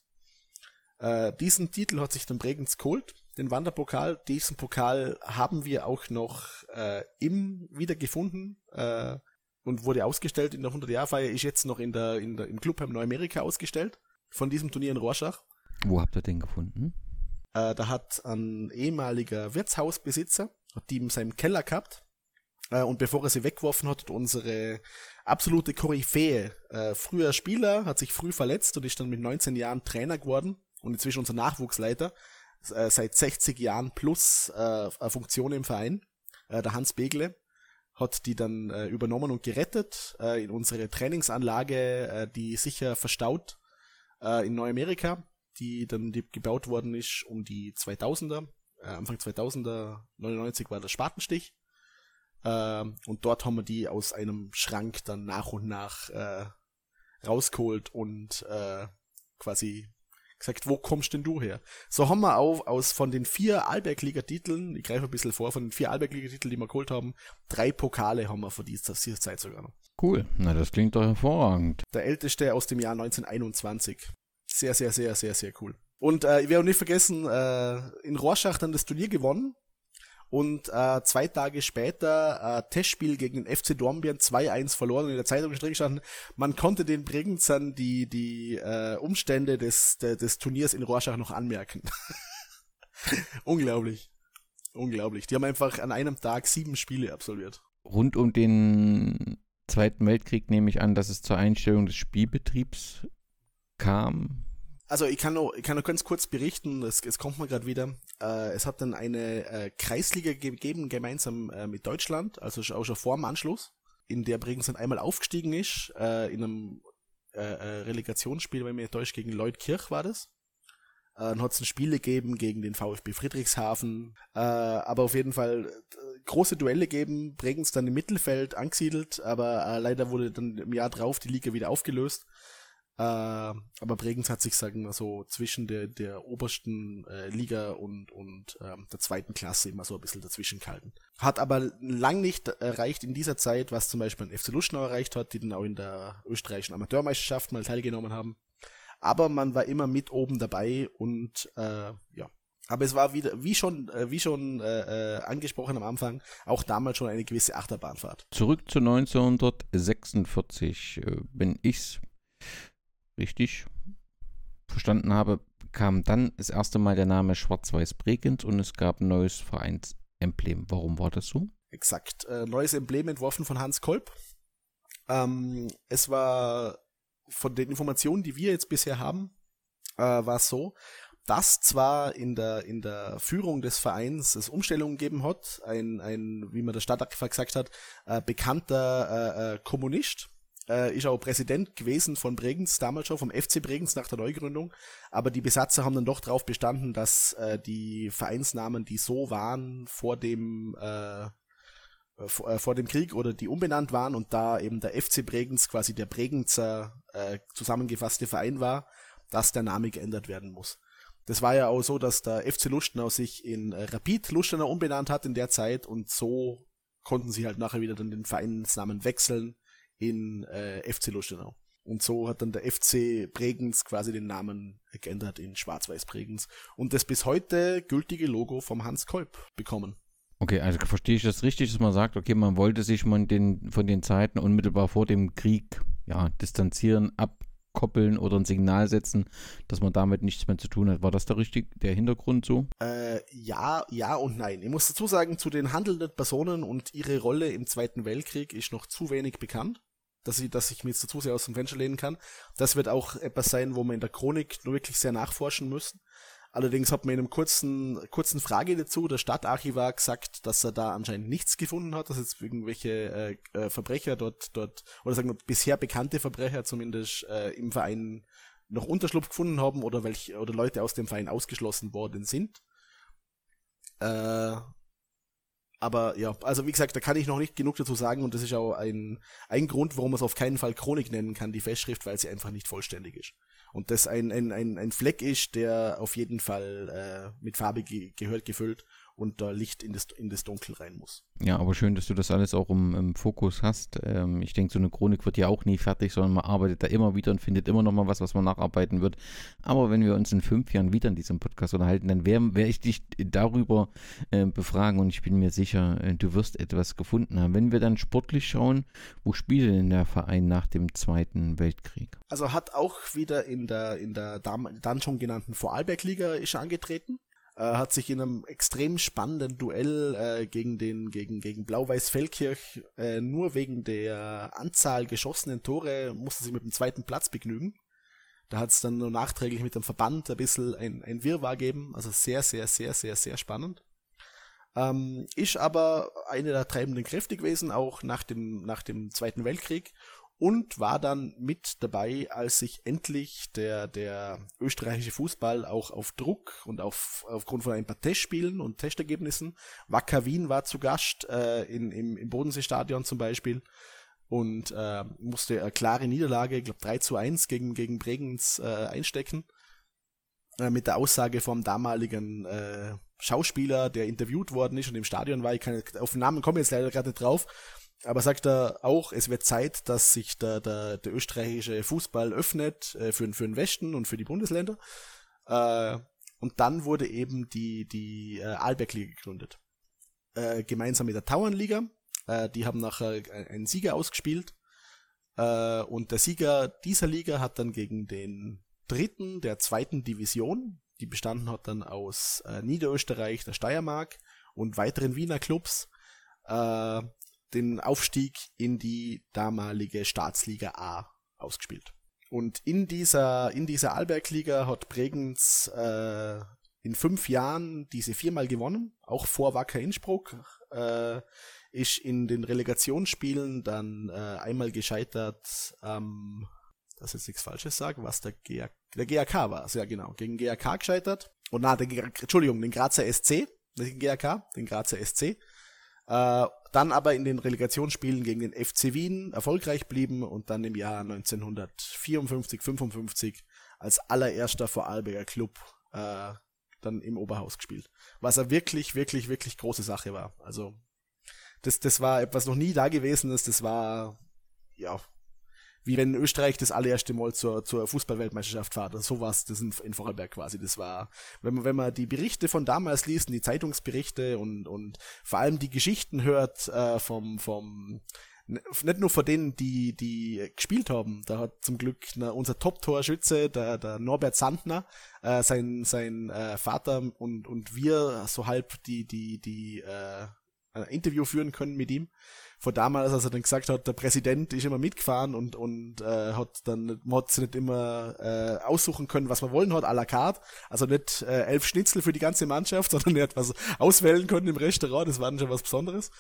Äh, diesen Titel hat sich dann Bregenz geholt, den Wanderpokal. Diesen Pokal haben wir auch noch äh, im wiedergefunden äh, und wurde ausgestellt in der hundert-Jahr-Feier. Ist jetzt noch in der, in der, im Clubheim Neuamerika ausgestellt von diesem Turnier in Rorschach. Wo habt ihr den gefunden? Äh, da hat ein ehemaliger Wirtshausbesitzer, hat die in seinem Keller gehabt. Äh, und bevor er sie weggeworfen hat, hat unsere absolute Koryphäe, äh, früher Spieler, hat sich früh verletzt und ist dann mit neunzehn Jahren Trainer geworden und inzwischen unser Nachwuchsleiter, äh, seit sechzig Jahren plus äh, eine Funktion im Verein, äh, der Hans Begle, hat die dann äh, übernommen und gerettet äh, in unsere Trainingsanlage, äh, die sicher verstaut äh, in Neuamerika, die dann die gebaut worden ist um die zweitausender, äh, Anfang zweitausender, neunundneunzig war der Spatenstich. Äh, und dort haben wir die aus einem Schrank dann nach und nach äh, rausgeholt und äh, quasi gesagt, wo kommst denn du her? So haben wir auch aus von den vier Arlbergliga-Titeln, ich greife ein bisschen vor, von den vier Arlbergliga-Titeln, die wir geholt haben, drei Pokale haben wir von dieser Zeit sogar noch. Cool, na das klingt doch hervorragend. Der älteste aus dem Jahr neunzehnhunderteinundzwanzig. Sehr, sehr, sehr, sehr, sehr cool. Und äh, ich werde auch nicht vergessen, äh, in Rorschach dann das Turnier gewonnen und äh, zwei Tage später äh, Testspiel gegen den F C Dornbirn zwei eins verloren und in der Zeitung drin gestanden, man konnte den Bregenzern die die äh, Umstände des, de, des Turniers in Rorschach noch anmerken. Unglaublich. Unglaublich. Die haben einfach an einem Tag sieben Spiele absolviert. Rund um den Zweiten Weltkrieg nehme ich an, dass es zur Einstellung des Spielbetriebs kam. Also ich kann noch, ich kann noch ganz kurz berichten, es, es kommt mal gerade wieder, äh, es hat dann eine äh, Kreisliga gegeben, gemeinsam äh, mit Deutschland, also auch schon vor dem Anschluss, in der Bregenz dann einmal aufgestiegen ist, äh, in einem äh, äh, Relegationsspiel, wenn mir nicht täuscht, gegen Leutkirch war das. Äh, dann hat es ein Spiel gegeben gegen den VfB Friedrichshafen, äh, aber auf jeden Fall äh, große Duelle gegeben, Bregenz dann im Mittelfeld angesiedelt, aber äh, leider wurde dann im Jahr drauf die Liga wieder aufgelöst. Äh, aber Bregenz hat sich, sagen wir so, zwischen der, der obersten äh, Liga und, und ähm, der zweiten Klasse immer so ein bisschen dazwischen gehalten. Hat aber lang nicht erreicht in dieser Zeit, was zum Beispiel ein F C Lustenau erreicht hat, die dann auch in der österreichischen Amateurmeisterschaft mal teilgenommen haben. Aber man war immer mit oben dabei und äh, ja. Aber es war wieder, wie schon, äh, wie schon äh, äh, angesprochen am Anfang, auch damals schon eine gewisse Achterbahnfahrt. Zurück zu neunzehnhundertsechsundvierzig, äh, wenn ich's richtig verstanden habe, kam dann das erste Mal der Name Schwarz-Weiß Bregenz und es gab ein neues Vereinsemblem. Warum war das so? Exakt. Äh, neues Emblem entworfen von Hans Kolb. Ähm, es war von den Informationen, die wir jetzt bisher haben, äh, war es so, dass zwar in der in der Führung des Vereins es Umstellungen gegeben hat, ein, ein wie man der Stadtarchivar gesagt hat, äh, bekannter äh, äh, Kommunist, Äh, ist auch Präsident gewesen von Bregenz, damals schon vom F C Bregenz nach der Neugründung, aber die Besatzer haben dann doch darauf bestanden, dass äh, die Vereinsnamen, die so waren vor dem äh, vor, äh, vor dem Krieg oder die umbenannt waren und da eben der F C Bregenz quasi der Bregenzer äh, zusammengefasste Verein war, dass der Name geändert werden muss. Das war ja auch so, dass der F C Lustenau sich in äh, Rapid Lustenau umbenannt hat in der Zeit und so konnten sie halt nachher wieder dann den Vereinsnamen wechseln in äh, F C Lustenau. Und so hat dann der F C Bregenz quasi den Namen geändert in Schwarz-Weiß Bregenz und das bis heute gültige Logo vom Hans Kolb bekommen. Okay, also verstehe ich das richtig, dass man sagt, okay, man wollte sich von den, von den Zeiten unmittelbar vor dem Krieg ja, distanzieren, abkoppeln oder ein Signal setzen, dass man damit nichts mehr zu tun hat. War das der richtig, der Hintergrund so? Äh, ja, ja und nein. Ich muss dazu sagen, zu den handelnden Personen und ihre Rolle im Zweiten Weltkrieg ist noch zu wenig bekannt, dass ich, dass ich mir jetzt dazu sehr aus dem Fenster lehnen kann. Das wird auch etwas sein, wo wir in der Chronik nur wirklich sehr nachforschen müssen. Allerdings hat man in einem kurzen, kurzen Frage dazu der Stadtarchivar gesagt, dass er da anscheinend nichts gefunden hat, dass jetzt irgendwelche äh, äh, Verbrecher dort, dort, oder sagen wir bisher bekannte Verbrecher zumindest äh, im Verein noch Unterschlupf gefunden haben oder welche, oder Leute aus dem Verein ausgeschlossen worden sind. Äh, Aber ja, also wie gesagt, da kann ich noch nicht genug dazu sagen und das ist auch ein, ein Grund, warum man es auf keinen Fall Chronik nennen kann, die Festschrift, weil sie einfach nicht vollständig ist. Und das ein, ein, ein, ein Fleck ist, der auf jeden Fall äh, mit Farbe ge- gehört gefüllt und da Licht in das, in das Dunkel rein muss. Ja, aber schön, dass du das alles auch im, im Fokus hast. Ähm, ich denke, so eine Chronik wird ja auch nie fertig, sondern man arbeitet da immer wieder und findet immer noch mal was, was man nacharbeiten wird. Aber wenn wir uns in fünf Jahren wieder in diesem Podcast unterhalten, dann werde wär ich dich darüber äh, befragen und ich bin mir sicher, äh, du wirst etwas gefunden haben. Wenn wir dann sportlich schauen, wo spielt denn der Verein nach dem Zweiten Weltkrieg? Also hat auch wieder in der, in der dann schon genannten Vorarlberg-Liga ist er angetreten. Äh, hat sich in einem extrem spannenden Duell äh, gegen den gegen gegen Blau-Weiß Feldkirch äh, nur wegen der Anzahl geschossenen Tore musste sich mit dem zweiten Platz begnügen. Da hat es dann nur nachträglich mit dem Verband ein bisschen ein, ein Wirrwarr gegeben. Also sehr, sehr, sehr, sehr, sehr spannend. Ähm, ist aber eine der treibenden Kräfte gewesen, auch nach dem nach dem Zweiten Weltkrieg. Und war dann mit dabei, als sich endlich der der österreichische Fußball auch auf Druck und auf aufgrund von ein paar Testspielen und Testergebnissen, Wacker Wien war zu Gast äh, in, im, im Bodenseestadion zum Beispiel und äh, musste eine klare Niederlage, ich glaube drei zu eins gegen, gegen Bregenz äh, einstecken, äh, mit der Aussage vom damaligen äh, Schauspieler, der interviewt worden ist und im Stadion war, ich kann auf den Namen komme jetzt leider gerade nicht drauf, aber sagt er auch, es wird Zeit, dass sich der, der, der österreichische Fußball öffnet äh, für, für den Westen und für die Bundesländer. Äh, und dann wurde eben die, die äh, Arlberg-Liga gegründet. Äh, gemeinsam mit der Tauernliga. Äh, die haben nachher einen Sieger ausgespielt. Äh, und der Sieger dieser Liga hat dann gegen den Dritten der zweiten Division, die bestanden hat dann aus äh, Niederösterreich, der Steiermark und weiteren Wiener Clubs, äh, den Aufstieg in die damalige Staatsliga A ausgespielt. Und in dieser, in dieser Arlberg-Liga hat Bregenz äh, in fünf Jahren diese viermal gewonnen, auch vor Wacker Innsbruck, äh, ist in den Relegationsspielen dann äh, einmal gescheitert, ähm, dass ich jetzt nichts Falsches sage, was der G A K, der G A K war, ja genau, gegen G A K gescheitert. Und na, der, Entschuldigung, den Grazer S C, nicht den G A K, den Grazer S C. Äh, dann aber in den Relegationsspielen gegen den F C Wien erfolgreich blieben und dann im Jahr neunzehnhundertvierundfünfzig, fünfundfünfzig als allererster Vorarlberger Club äh, dann im Oberhaus gespielt. Was eine wirklich, wirklich, wirklich große Sache war. Also das, das war etwas noch nie da gewesen ist. Das war, ja, wie wenn Österreich das allererste Mal zur, zur Fußball-Weltmeisterschaft fährt. Also so war es das in, in Vorarlberg quasi. Das war, wenn man, wenn man die Berichte von damals liest, die Zeitungsberichte und, und vor allem die Geschichten hört äh, vom, vom, nicht nur von denen, die, die gespielt haben. Da hat zum Glück na, unser Top-Torschütze, der, der Norbert Sandner, äh, sein, sein äh, Vater und, und wir so halb die, die, die, äh, ein Interview führen können mit ihm. Von damals, als er dann gesagt hat, der Präsident ist immer mitgefahren und und äh, hat dann, man hat sich nicht immer äh, aussuchen können, was man wollen hat, à la carte. Also nicht äh, elf Schnitzel für die ganze Mannschaft, sondern er hat was auswählen können im Restaurant, das war dann schon was Besonderes.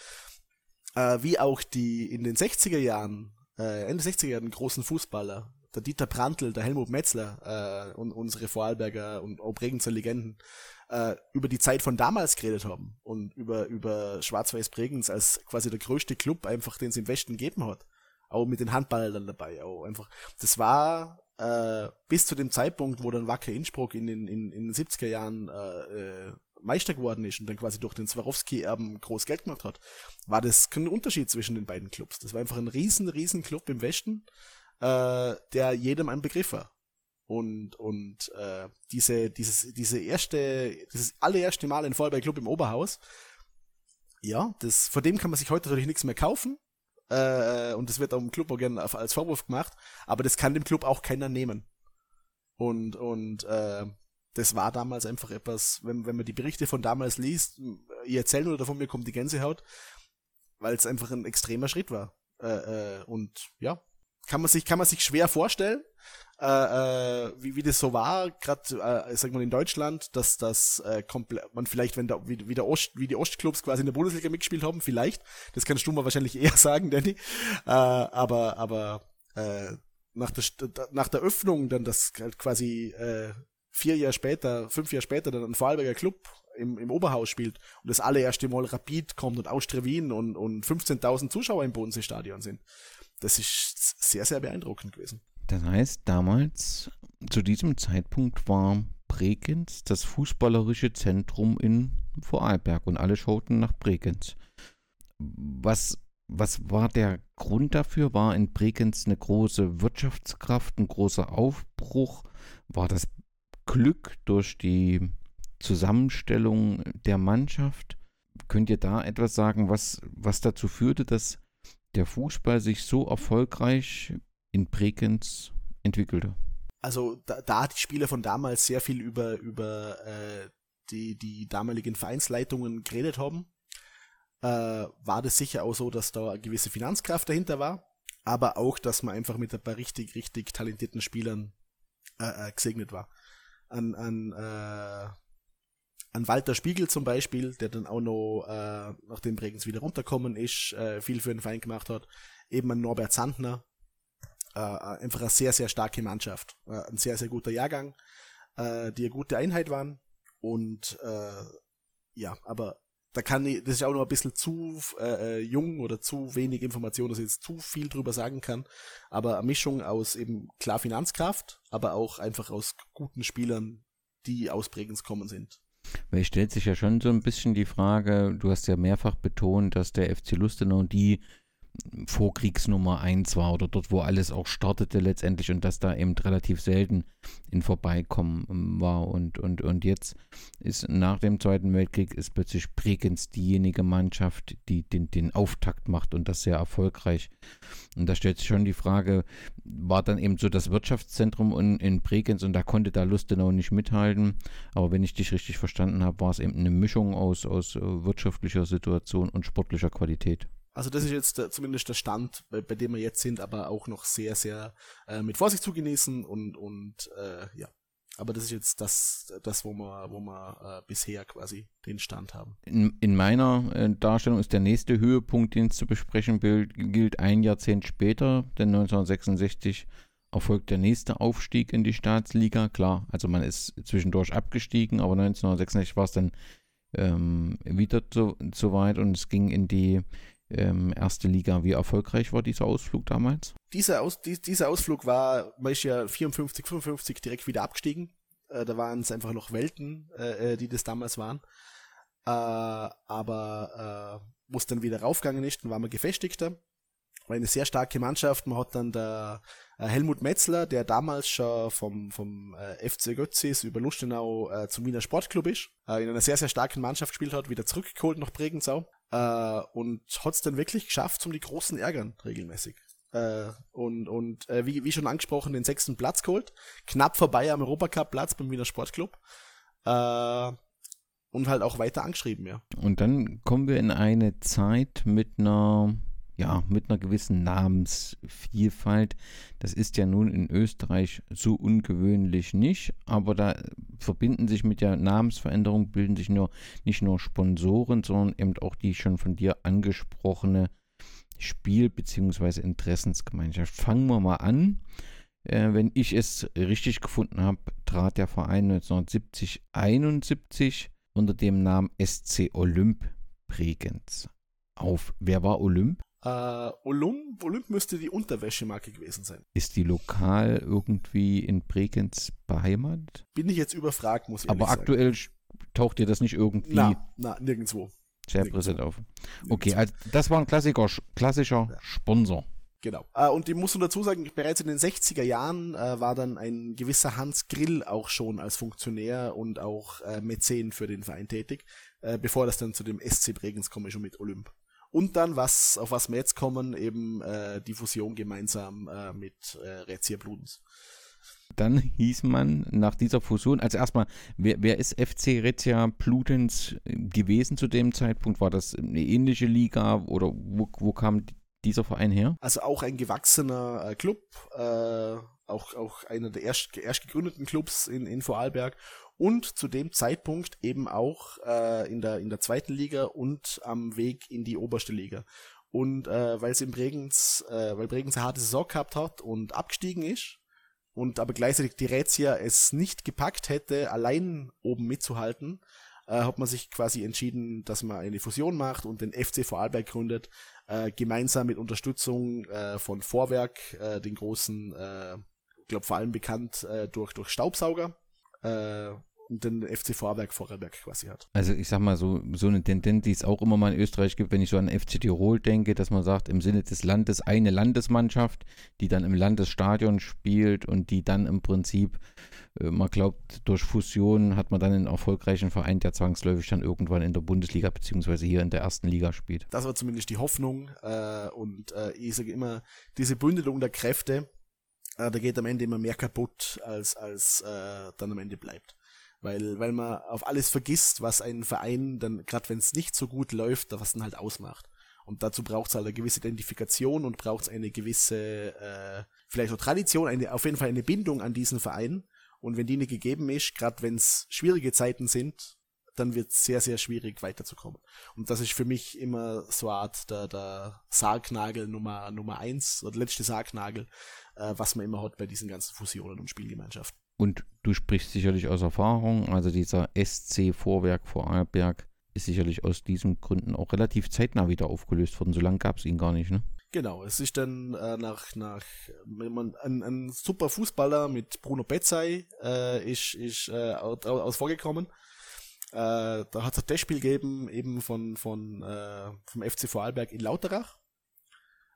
Äh, wie auch die in den sechziger Jahren, äh, Ende sechziger Jahren großen Fußballer, der Dieter Prantl, der Helmut Metzler äh, und unsere Vorarlberger und auch Bregenzer Legenden, äh, über die Zeit von damals geredet haben und über über Schwarz-Weiß Bregenz als quasi der größte Club einfach, den es im Westen gegeben hat. Auch mit den Handballern dabei. Auch einfach. Das war äh, bis zu dem Zeitpunkt, wo dann Wacker Innsbruck in den, in, in den siebziger Jahren äh, äh, Meister geworden ist und dann quasi durch den Swarovski-Erben groß Geld gemacht hat, war das kein Unterschied zwischen den beiden Clubs. Das war einfach ein riesen, riesen Club im Westen, äh, der jedem ein Begriff war. Und, und äh, diese, dieses, diese erste, dieses allererste Mal in Vorarlberg Club im Oberhaus, ja, das, von dem kann man sich heute natürlich nichts mehr kaufen. Äh, und das wird auch im Club auch gerne als Vorwurf gemacht, aber das kann dem Club auch keiner nehmen. Und, und äh, das war damals einfach etwas, wenn, wenn man die Berichte von damals liest, ich erzähle nur davon, mir kommt die Gänsehaut, weil es einfach ein extremer Schritt war. Äh, äh, und ja, kann man sich, kann man sich schwer vorstellen, äh, äh, wie, wie das so war, gerade, äh, sag mal in Deutschland, dass das äh, komplett, man vielleicht, wenn da wie, wie der Ost, wie die Ostclubs quasi in der Bundesliga mitgespielt haben, vielleicht, das kannst du mal wahrscheinlich eher sagen, Danny, äh, aber, aber äh, nach der nach der Öffnung dann das halt quasi äh, vier Jahre später, fünf Jahre später dann ein Vorarlberger Club im, im Oberhaus spielt und das allererste Mal Rapid kommt und Austria Wien und, und fünfzehntausend Zuschauer im Bodensee-Stadion sind. Das ist sehr, sehr beeindruckend gewesen. Das heißt, damals, zu diesem Zeitpunkt war Bregenz das fußballerische Zentrum in Vorarlberg und alle schauten nach Bregenz. Was, was war der Grund dafür? War in Bregenz eine große Wirtschaftskraft, ein großer Aufbruch? War das Glück durch die Zusammenstellung der Mannschaft? Könnt ihr da etwas sagen, was, was dazu führte, dass der Fußball sich so erfolgreich in Bregenz entwickelte? Also da, da die Spieler von damals sehr viel über, über äh, die, die damaligen Vereinsleitungen geredet haben, äh, war das sicher auch so, dass da eine gewisse Finanzkraft dahinter war, aber auch, dass man einfach mit ein paar richtig, richtig talentierten Spielern äh, äh, gesegnet war. An, an, äh, an Walter Spiegel zum Beispiel, der dann auch noch, äh, nachdem Bregenz wieder runtergekommen ist, äh, viel für den Verein gemacht hat. Eben an Norbert Sandner, äh, einfach eine sehr, sehr starke Mannschaft. Äh, ein sehr, sehr guter Jahrgang, äh, die eine gute Einheit waren. Und äh, ja, aber da kann ich, das ist auch noch ein bisschen zu äh, jung oder zu wenig Information, dass ich jetzt zu viel drüber sagen kann. Aber eine Mischung aus eben klar Finanzkraft, aber auch einfach aus guten Spielern, die aus Bregenz kommen sind. Weil es stellt sich ja schon so ein bisschen die Frage, du hast ja mehrfach betont, dass der F C Lustenau die Vorkriegsnummer eins war oder dort, wo alles auch startete letztendlich und das da eben relativ selten in Vorbeikommen war. Und, und, und jetzt ist nach dem Zweiten Weltkrieg ist plötzlich Bregenz diejenige Mannschaft, die den, den Auftakt macht und das sehr erfolgreich. Und da stellt sich schon die Frage, war dann eben so das Wirtschaftszentrum in, in Bregenz und da konnte da Lustenau nicht mithalten. Aber wenn ich dich richtig verstanden habe, war es eben eine Mischung aus, aus wirtschaftlicher Situation und sportlicher Qualität. Also das ist jetzt der, zumindest der Stand, bei, bei dem wir jetzt sind, aber auch noch sehr, sehr äh, mit Vorsicht zu genießen und, und äh, ja. Aber das ist jetzt das, das wo wir, wo wir äh, bisher quasi den Stand haben. In, in meiner äh, Darstellung ist der nächste Höhepunkt, den es zu besprechen gilt, gilt ein Jahrzehnt später, denn neunzehnhundertsechsundsechzig erfolgt der nächste Aufstieg in die Staatsliga. Klar, also man ist zwischendurch abgestiegen, aber neunzehnhundertsechsundsechzig war es dann ähm, wieder so, so weit und es ging in die Ähm, erste Liga. Wie erfolgreich war dieser Ausflug damals? Dieser, Aus, die, dieser Ausflug war, man ist ja vierundfünfzig, fünfundfünfzig direkt wieder abgestiegen. Äh, da waren es einfach noch Welten, äh, die das damals waren. Äh, aber äh, wo es dann wieder raufgegangen ist, dann waren wir gefestigter. War eine sehr starke Mannschaft. Man hat dann der äh, Helmut Metzler, der damals schon vom, vom äh, F C Götzis über Lustenau äh, zum Wiener Sportclub ist, äh, in einer sehr, sehr starken Mannschaft gespielt hat, wieder zurückgeholt nach Bregenzau. Uh, und hat es dann wirklich geschafft, um die Großen ärgern, regelmäßig. Uh, und und uh, wie, wie schon angesprochen, den sechsten Platz geholt. Knapp vorbei am Europacup-Platz beim Wiener Sportclub. Uh, und halt auch weiter angeschrieben, ja. Und dann kommen wir in eine Zeit mit einer, ja, mit einer gewissen Namensvielfalt. Das ist ja nun in Österreich so ungewöhnlich nicht, aber da verbinden sich mit der Namensveränderung, bilden sich nur nicht nur Sponsoren, sondern eben auch die schon von dir angesprochene Spiel- bzw. Interessensgemeinschaft. Fangen wir mal an. Äh, wenn ich es richtig gefunden habe, trat der Verein neunzehnhundertsiebzig einundsiebzig unter dem Namen S C Olymp Bregenz auf. Wer war Olymp? Uh, Olymp, Olymp müsste die Unterwäschemarke gewesen sein. Ist die lokal irgendwie in Bregenz beheimatet? Bin ich jetzt überfragt, muss ich Aber ehrlich aktuell sagen. Taucht dir das nicht irgendwie na, na, nirgendwo. sehr nirgendwo. präsent auf? Okay, also das war ein klassischer, klassischer ja. Sponsor. Genau. Uh, und ich muss nur dazu sagen, bereits in den sechziger Jahren uh, war dann ein gewisser Hans Grill auch schon als Funktionär und auch uh, Mäzen für den Verein tätig, uh, bevor das dann zu dem S C Bregenz komme, schon mit Olymp. Und dann, was auf was wir jetzt kommen, eben äh, die Fusion gemeinsam äh, mit äh, Rezia Bludenz. Dann hieß man nach dieser Fusion, also erstmal, wer, wer ist F C Rezia Bludenz gewesen zu dem Zeitpunkt? War das eine ähnliche Liga oder wo, wo kam dieser Verein her? Also auch ein gewachsener äh, Club, äh, auch, auch einer der erst, erst gegründeten Clubs in, in Vorarlberg. Und zu dem Zeitpunkt eben auch äh, in der in der zweiten Liga und am Weg in die oberste Liga. Und äh, weil es in Bregenz, äh, weil Bregenz eine harte Saison gehabt hat und abgestiegen ist und aber gleichzeitig die Rezia es nicht gepackt hätte, allein oben mitzuhalten, äh, hat man sich quasi entschieden, dass man eine Fusion macht und den F C Vorarlberg gründet, äh, gemeinsam mit Unterstützung äh, von Vorwerk, äh, den großen, äh, ich glaube vor allem bekannt äh, durch durch Staubsauger. Äh, und den F C Vorarlberg Vorarlberg quasi hat. Also ich sag mal so, so eine Tendenz, die es auch immer mal in Österreich gibt, wenn ich so an F C Tirol denke, dass man sagt, im Sinne des Landes eine Landesmannschaft, die dann im Landesstadion spielt und die dann im Prinzip, äh, man glaubt, durch Fusion hat man dann einen erfolgreichen Verein, der zwangsläufig dann irgendwann in der Bundesliga beziehungsweise hier in der ersten Liga spielt. Das war zumindest die Hoffnung äh, und äh, ich sage immer, diese Bündelung der Kräfte, äh, da geht am Ende immer mehr kaputt, als, als äh, dann am Ende bleibt. Weil, weil man auf alles vergisst, was ein Verein dann, gerade wenn es nicht so gut läuft, was dann halt ausmacht. Und dazu braucht es halt eine gewisse Identifikation und braucht es eine gewisse, äh, vielleicht auch Tradition, eine, auf jeden Fall eine Bindung an diesen Verein. Und wenn die nicht gegeben ist, gerade wenn es schwierige Zeiten sind, dann wird es sehr, sehr schwierig weiterzukommen. Und das ist für mich immer so eine Art der, der Sargnagel Nummer, Nummer eins, oder letzte Sargnagel, äh, was man immer hat bei diesen ganzen Fusionen und Spielgemeinschaften. Und du sprichst sicherlich aus Erfahrung, also dieser S C Vorwerk Vorarlberg ist sicherlich aus diesen Gründen auch relativ zeitnah wieder aufgelöst worden. So lange gab es ihn gar nicht, ne? Genau, es ist dann äh, nach, nach wenn man ein, ein super Fußballer mit Bruno Betzay äh, ist, ist äh, aus, aus vorgekommen. Äh, da hat es ein Testspiel gegeben, eben von, von äh, vom F C Vorarlberg in Lauterach.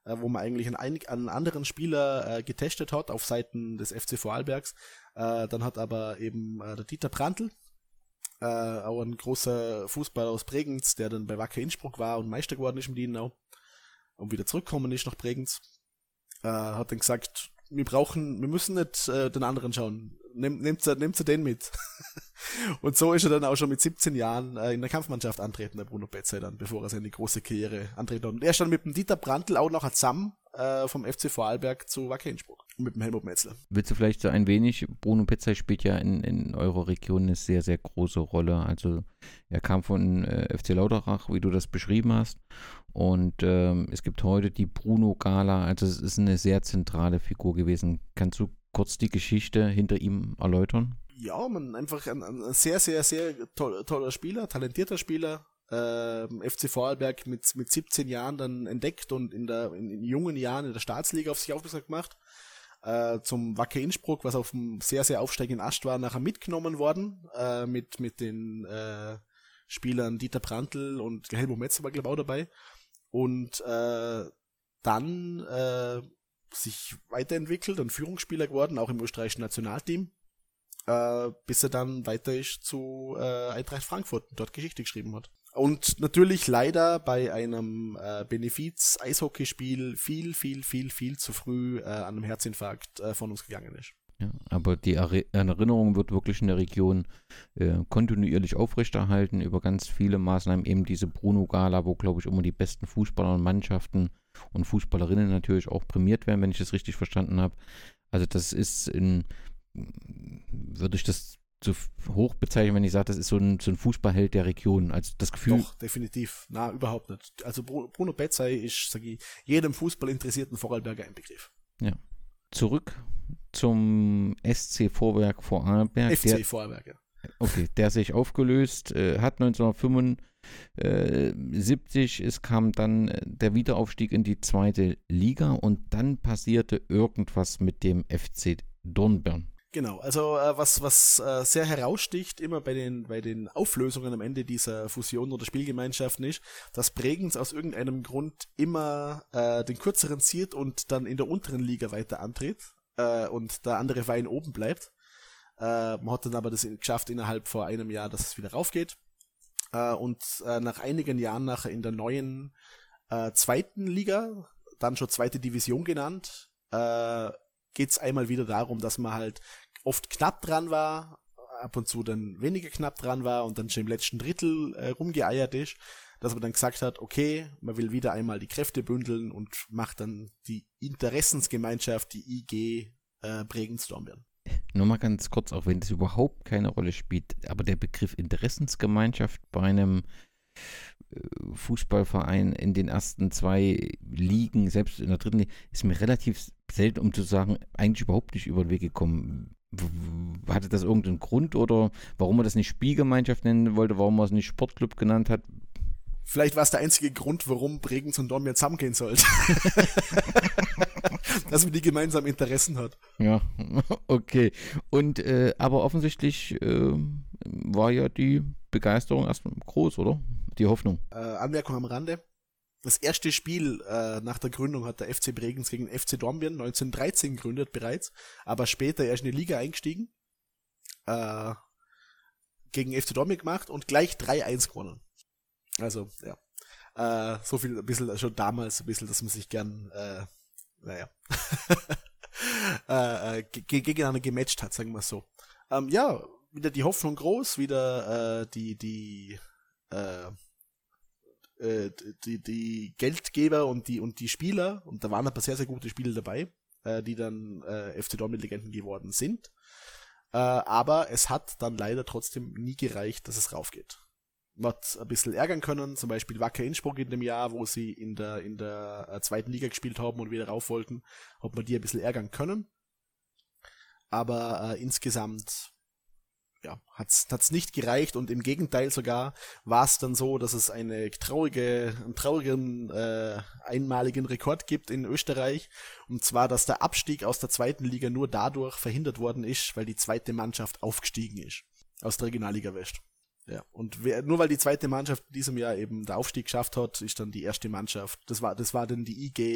äh, wo man eigentlich einen, einen anderen Spieler äh, getestet hat auf Seiten des F C Vorarlbergs. Äh, dann hat aber eben äh, der Dieter Prantl, äh, auch ein großer Fußballer aus Bregenz, der dann bei Wacker Innsbruck war und Meister geworden ist im Dienenau und wieder zurückgekommen ist nach Bregenz, äh, hat dann gesagt, wir brauchen, wir müssen nicht äh, den anderen schauen. Nehm, nehmt, nehmt ihr den mit. Und so ist er dann auch schon mit siebzehn Jahren äh, in der Kampfmannschaft antreten, der Bruno Petzey dann, bevor er seine große Karriere antreten hat. Und er ist dann mit dem Dieter Prantl auch noch zusammen äh, vom F C Vorarlberg zu Wacker Innsbruck. Und mit dem Helmut Metzler. Willst du vielleicht so ein wenig, Bruno Petzey spielt ja in, in eurer Region eine sehr, sehr große Rolle. Also er kam von äh, F C Lauterach, wie du das beschrieben hast. Und ähm, es gibt heute die Bruno Gala, also es ist eine sehr zentrale Figur gewesen. Kannst du kurz die Geschichte hinter ihm erläutern? Ja, man einfach ein, ein sehr, sehr, sehr toll, toller Spieler, talentierter Spieler. Ähm, F C Vorarlberg mit, mit siebzehn Jahren dann entdeckt und in, der, in, in jungen Jahren in der Staatsliga auf sich aufmerksam gemacht. Äh, zum Wacker Innsbruck, was auf einem sehr, sehr aufsteigenden Ast war, nachher mitgenommen worden, äh, mit, mit den äh, Spielern Dieter Prantl und Helmut Metzler war, glaube ich, auch dabei. Und äh, dann äh, sich weiterentwickelt und Führungsspieler geworden, auch im österreichischen Nationalteam, äh, bis er dann weiter ist zu äh, Eintracht Frankfurt und dort Geschichte geschrieben hat. Und natürlich leider bei einem äh, Benefiz-Eishockeyspiel viel, viel, viel, viel zu früh äh, an einem Herzinfarkt äh, von uns gegangen ist. Ja, aber die Erinnerung wird wirklich in der Region äh, kontinuierlich aufrechterhalten über ganz viele Maßnahmen, eben diese Bruno-Gala, wo, glaube ich, immer die besten Fußballer und Mannschaften und Fußballerinnen natürlich auch prämiert werden, wenn ich das richtig verstanden habe. Also das ist in, würde ich das so hoch bezeichnen, wenn ich sage, das ist so ein, so ein Fußballheld der Region. Also das Gefühl. Doch, definitiv. Na, überhaupt nicht. Also Bruno Petzey ist, sage ich, jedem Fußballinteressierten Vorarlberger ein Begriff. Ja. Zurück zum S C Vorwerk Vorarlberg. F C Vorarlberg, ja. Okay, der sich aufgelöst äh, hat neunzehnhundertfünfundsiebzig. Es kam dann der Wiederaufstieg in die zweite Liga und dann passierte irgendwas mit dem F C Dornbirn. Genau, also äh, was was äh, sehr heraussticht immer bei den bei den Auflösungen am Ende dieser Fusion oder Spielgemeinschaften ist, dass Bregenz aus irgendeinem Grund immer äh, den kürzeren zieht und dann in der unteren Liga weiter antritt äh, und der andere Verein oben bleibt. Äh, man hat dann aber das geschafft innerhalb vor einem Jahr, dass es wieder raufgeht. Äh, und äh, nach einigen Jahren nachher in der neuen äh, zweiten Liga, dann schon zweite Division genannt, äh, geht es einmal wieder darum, dass man halt oft knapp dran war, ab und zu dann weniger knapp dran war und dann schon im letzten Drittel äh, rumgeeiert ist, dass man dann gesagt hat, okay, man will wieder einmal die Kräfte bündeln und macht dann die Interessensgemeinschaft, die I G äh, Bregenz Dornbirn. Nur mal ganz kurz, auch wenn das überhaupt keine Rolle spielt, aber der Begriff Interessensgemeinschaft bei einem Fußballverein in den ersten zwei Ligen, selbst in der dritten Liga, ist mir relativ selten, um zu sagen, eigentlich überhaupt nicht über den Weg gekommen. Hatte das irgendeinen Grund oder warum man das nicht Spielgemeinschaft nennen wollte, warum man es nicht Sportclub genannt hat? Vielleicht war es der einzige Grund, warum Bregenz und Dornbirn zusammengehen sollten. Dass man die gemeinsamen Interessen hat. Ja, okay. Und äh, aber offensichtlich äh, war ja die Begeisterung erstmal groß, oder? Die Hoffnung. Äh, Anmerkung am Rande. Das erste Spiel äh, nach der Gründung hat der F C Bregenz gegen F C Dornbirn neunzehnhundertdreizehn gegründet bereits, aber später erst in die Liga eingestiegen, äh, gegen F C Dornbirn gemacht und gleich drei eins gewonnen. Also, ja. Äh, so viel, ein bisschen, schon damals ein bisschen, dass man sich gern, äh, naja, äh, g- gegeneinander gematcht hat, sagen wir es so. Ähm, ja, wieder die Hoffnung groß, wieder äh, die, die, äh, Die, die Geldgeber und die und die Spieler, und da waren ein paar sehr, sehr gute Spieler dabei, äh, die dann äh, F C Dornbirn-Legenden geworden sind. Äh, aber es hat dann leider trotzdem nie gereicht, dass es raufgeht. Man hat ein bisschen ärgern können, zum Beispiel Wacker Innsbruck in dem Jahr, wo sie in der in der äh, zweiten Liga gespielt haben und wieder rauf wollten, hat man die ein bisschen ärgern können. Aber äh, insgesamt ja, hat's, hat's nicht gereicht und im Gegenteil sogar war es dann so, dass es eine traurige, einen traurigen, äh, einmaligen Rekord gibt in Österreich, und zwar, dass der Abstieg aus der zweiten Liga nur dadurch verhindert worden ist, weil die zweite Mannschaft aufgestiegen ist aus der Regionalliga West. Ja, und wer, nur weil die zweite Mannschaft in diesem Jahr eben der Aufstieg geschafft hat, ist dann die erste Mannschaft, das war, das war dann die I G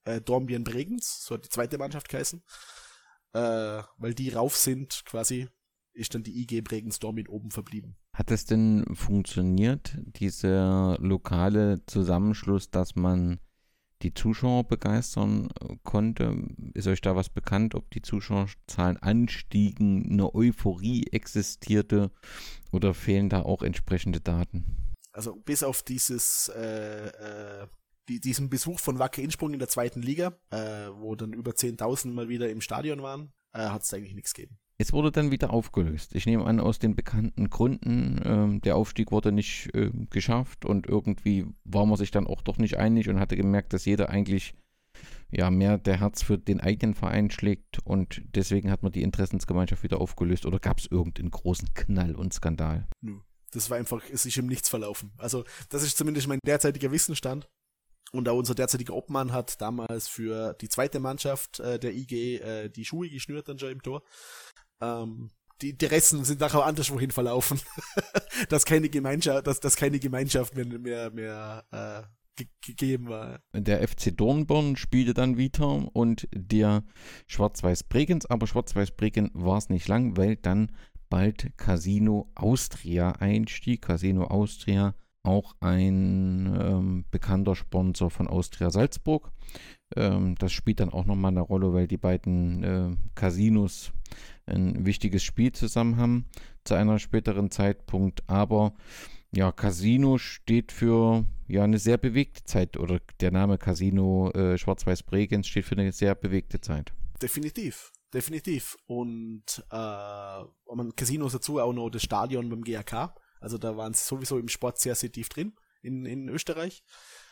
äh, Dornbirn Bregenz, so hat die zweite Mannschaft geheißen, äh, weil die rauf sind quasi, ist dann die I G Bregenz Dornbirn oben verblieben. Hat es denn funktioniert, dieser lokale Zusammenschluss, dass man die Zuschauer begeistern konnte? Ist euch da was bekannt, ob die Zuschauerzahlen anstiegen, eine Euphorie existierte oder fehlen da auch entsprechende Daten? Also bis auf dieses äh, äh, die, diesen Besuch von Wacker Innsbruck in der zweiten Liga, äh, wo dann über zehntausend mal wieder im Stadion waren, äh, hat es eigentlich nichts gegeben. Es wurde dann wieder aufgelöst. Ich nehme an, aus den bekannten Gründen, ähm, der Aufstieg wurde nicht äh, geschafft und irgendwie war man sich dann auch doch nicht einig und hatte gemerkt, dass jeder eigentlich ja mehr der Herz für den eigenen Verein schlägt und deswegen hat man die Interessensgemeinschaft wieder aufgelöst oder gab es irgendeinen großen Knall und Skandal? Das war einfach, es ist im Nichts verlaufen. Also das ist zumindest mein derzeitiger Wissensstand. Und auch unser derzeitiger Obmann hat damals für die zweite Mannschaft äh, der I G äh, die Schuhe geschnürt dann schon im Tor. Ähm, die Interessen sind nachher anderswohin verlaufen. dass keine Gemeinschaft, dass, dass keine Gemeinschaft mehr, mehr, mehr äh, ge- gegeben war. Der F C Dornbirn spielte dann wieder und der Schwarz-Weiß Bregenz, aber Schwarz-Weiß Bregenz war es nicht lang, weil dann bald Casino Austria einstieg. Casino Austria, auch ein ähm, bekannter Sponsor von Austria Salzburg. Ähm, das spielt dann auch nochmal eine Rolle, weil die beiden äh, Casinos ein wichtiges Spiel zusammen haben zu einer späteren Zeitpunkt. Aber ja, Casino steht für ja eine sehr bewegte Zeit oder der Name Casino äh, Schwarz-Weiß Bregenz steht für eine sehr bewegte Zeit. Definitiv. Definitiv. Und äh, man Casinos dazu auch noch das Stadion beim G A K. Also da waren sie sowieso im Sport sehr, sehr tief drin in, in Österreich.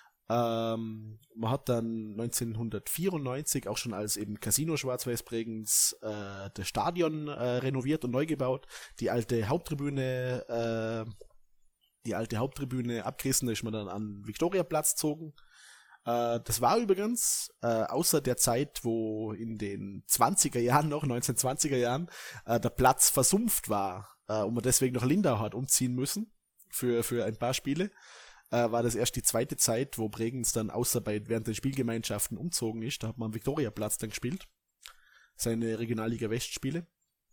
Ähm, man hat dann neunzehnhundertvierundneunzig auch schon als eben Casino Schwarz-Weiß Bregenz äh, das Stadion äh, renoviert und neu gebaut. Die alte Haupttribüne, äh, die alte Haupttribüne abgerissen, da ist man dann an Viktoriaplatz gezogen. Das war übrigens, äh, außer der Zeit, wo in den zwanziger Jahren noch, neunzehnhundertzwanziger Jahren, äh, der Platz versumpft war äh, und man deswegen nach Lindau hat umziehen müssen für, für ein paar Spiele, äh, war das erst die zweite Zeit, wo Bregenz dann außer bei während den Spielgemeinschaften umzogen ist. Da hat man am Viktoriaplatz dann gespielt, seine Regionalliga West Spiele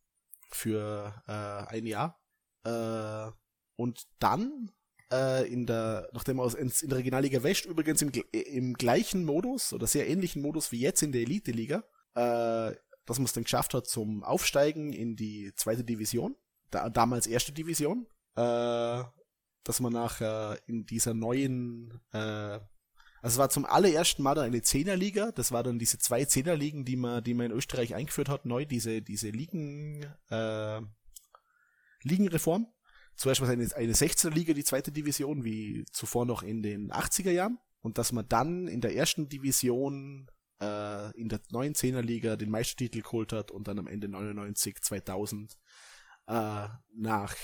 für äh, ein Jahr. Äh, und dann in der, nachdem er in der Regionalliga West übrigens im, im gleichen Modus oder sehr ähnlichen Modus wie jetzt in der Elite-Liga, äh, dass man es dann geschafft hat zum Aufsteigen in die zweite Division, da, damals erste Division, äh, dass man nachher in dieser neuen, äh, also es war zum allerersten Mal dann eine Zehnerliga, das war dann diese zwei Zehnerligen, die man, die man in Österreich eingeführt hat, neu, diese, diese Ligen, äh, Ligenreform. Zuerst war es eine, eine sechzehner-Liga, die zweite Division, wie zuvor noch in den achtziger Jahren. Und dass man dann in der ersten Division äh, in der neuen Zehner-Liga den Meistertitel geholt hat und dann am Ende neunundneunzig, zweitausend äh, nach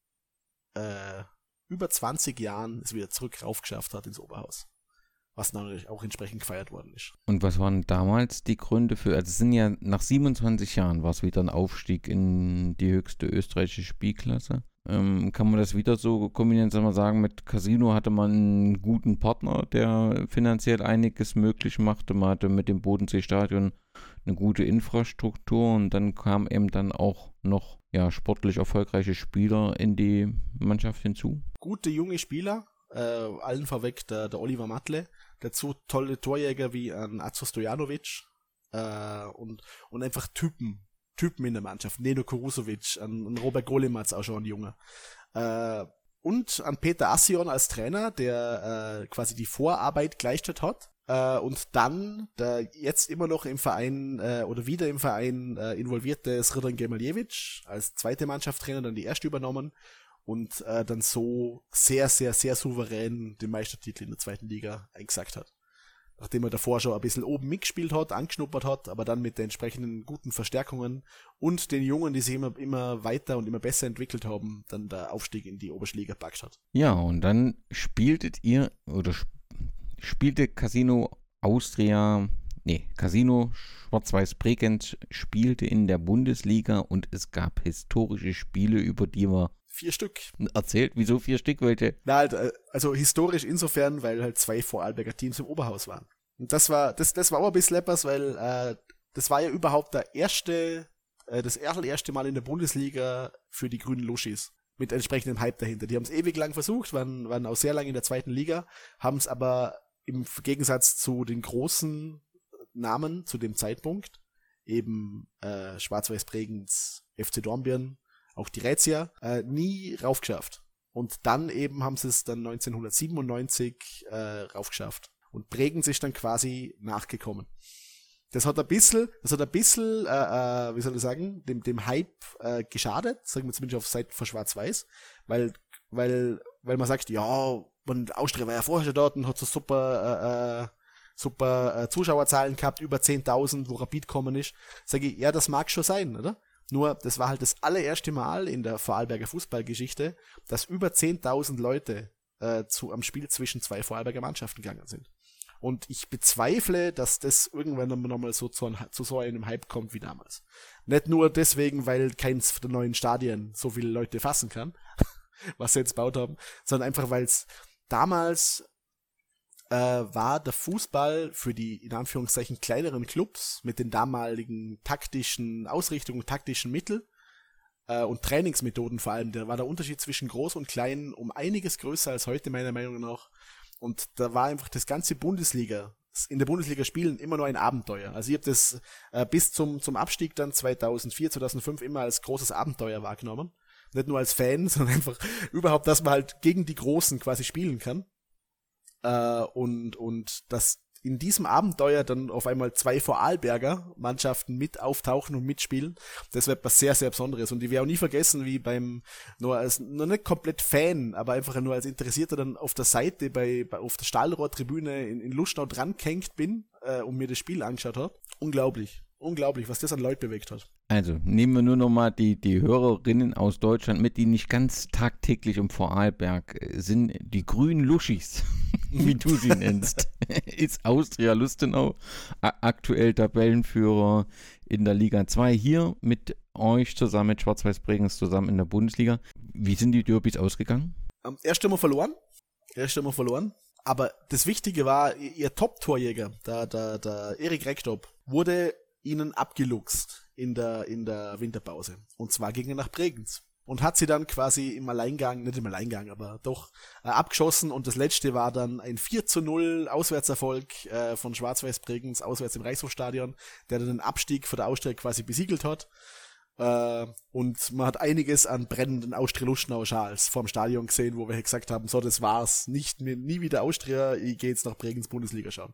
äh, über zwanzig Jahren es wieder zurück raufgeschafft hat ins Oberhaus. Was natürlich auch entsprechend gefeiert worden ist. Und was waren damals die Gründe für, also es sind ja nach siebenundzwanzig Jahren war es wieder ein Aufstieg in die höchste österreichische Spielklasse. Ähm, kann man das wieder so kombinieren, soll man sagen, mit Casino hatte man einen guten Partner, der finanziell einiges möglich machte. Man hatte mit dem Bodensee-Stadion eine gute Infrastruktur und dann kamen eben dann auch noch ja, sportlich erfolgreiche Spieler in die Mannschaft hinzu. Gute junge Spieler, äh, allen vorweg der, der Oliver Matle, dazu tolle Torjäger wie ein Aco Stojanovic äh, und, und einfach Typen. Typen in der Mannschaft, Neno Kurusovic, an, an Robert Golematz auch schon ein Junger. Äh, und an Peter Assion als Trainer, der äh, quasi die Vorarbeit geleistet hat äh, und dann der jetzt immer noch im Verein äh, oder wieder im Verein äh, involvierte Srdan Gemaljevic als zweite Mannschaftstrainer dann die erste übernommen und äh, dann so sehr, sehr, sehr souverän den Meistertitel in der zweiten Liga eingesackt hat. Nachdem er davor schon ein bisschen oben mitgespielt hat, angeschnuppert hat, aber dann mit den entsprechenden guten Verstärkungen und den Jungen, die sich immer, immer weiter und immer besser entwickelt haben, dann der Aufstieg in die oberste Liga gepackt hat. Ja, und dann spieltet ihr, oder spielte Casino Austria, nee, Casino Schwarz-Weiß Bregenz spielte in der Bundesliga und es gab historische Spiele, über die wir Vier Stück. Erzählt, wieso vier Stück? Welche? Na, halt, also historisch insofern, weil halt zwei Vorarlberger Teams im Oberhaus waren. Und das war, das, das war auch ein bisschen leppers, weil äh, das war ja überhaupt der erste, äh, das erste Mal in der Bundesliga für die grünen Luschis. Mit entsprechendem Hype dahinter. Die haben es ewig lang versucht, waren, waren auch sehr lange in der zweiten Liga, haben es aber im Gegensatz zu den großen Namen zu dem Zeitpunkt, eben äh, Schwarz-Weiß Bregenz, F C Dornbirn, auch die Rätia, äh, nie raufgeschafft. Und dann eben haben sie es dann neunzehnhundertsiebenundneunzig äh, raufgeschafft. Und Bregenz ist dann quasi nachgekommen. Das hat ein bisschen, das hat ein bisschen, äh, äh, wie soll ich sagen, dem, dem Hype äh, geschadet, sagen wir zumindest auf Seiten von Schwarz-Weiß, weil, weil, weil man sagt, ja, man, Austria war ja vorher schon dort und hat so super, äh, super äh, Zuschauerzahlen gehabt, über zehntausend, wo Rapid gekommen ist. Sage ich, ja, das mag schon sein, oder? Nur, das war halt das allererste Mal in der Vorarlberger Fußballgeschichte, dass über zehntausend Leute äh, zu, am Spiel zwischen zwei Vorarlberger Mannschaften gegangen sind. Und ich bezweifle, dass das irgendwann nochmal so zu, zu so einem Hype kommt wie damals. Nicht nur deswegen, weil keins der neuen Stadien so viele Leute fassen kann, was sie jetzt gebaut haben, sondern einfach, weil es damals äh, war der Fußball für die, in Anführungszeichen, kleineren Clubs mit den damaligen taktischen Ausrichtungen, taktischen Mitteln äh, und Trainingsmethoden vor allem, da war der Unterschied zwischen groß und klein um einiges größer als heute, meiner Meinung nach. Und da war einfach das ganze Bundesliga, in der Bundesliga spielen immer nur ein Abenteuer. Also ich habe das äh, bis zum zum Abstieg dann zweitausendvier, zweitausendfünf immer als großes Abenteuer wahrgenommen. Nicht nur als Fan, sondern einfach überhaupt, dass man halt gegen die Großen quasi spielen kann. Äh, und und dass in diesem Abenteuer dann auf einmal zwei Vorarlberger Mannschaften mit auftauchen und mitspielen, das wird was sehr, sehr Besonderes. Und ich werde auch nie vergessen, wie beim, nur als, nur nicht komplett Fan, aber einfach nur als Interessierter dann auf der Seite bei, bei auf der Stahlrohrtribüne in, in Lustenau dran gehängt bin äh, und mir das Spiel angeschaut habe. Unglaublich. Unglaublich, was das an Leute bewegt hat. Also, nehmen wir nur noch mal die, die Hörerinnen aus Deutschland mit, die nicht ganz tagtäglich im Vorarlberg sind. Die grünen Luschis, wie du sie nennst, ist Austria Lustenau, aktuell Tabellenführer in der Liga zwei. Hier mit euch zusammen, mit Schwarz-Weiß Bregenz zusammen in der Bundesliga. Wie sind die Derbys ausgegangen? Um, erst einmal verloren. Erst einmal verloren. Aber das Wichtige war, ihr Top-Torjäger, der, der, der Erik Rektop, wurde ihnen abgeluchst in der, in der Winterpause. Und zwar ging er nach Bregenz. Und hat sie dann quasi im Alleingang, nicht im Alleingang, aber doch äh, abgeschossen. Und das letzte war dann ein vier zu null Auswärtserfolg äh, von Schwarz-Weiß Bregenz auswärts im Reichshofstadion, der dann den Abstieg von der Austria quasi besiegelt hat. Äh, und man hat einiges an brennenden Austria-Lustenau-Schals vorm Stadion gesehen, wo wir gesagt haben, so, das war's. Nicht, nie wieder Austria, ich gehe jetzt nach Bregenz Bundesliga schauen.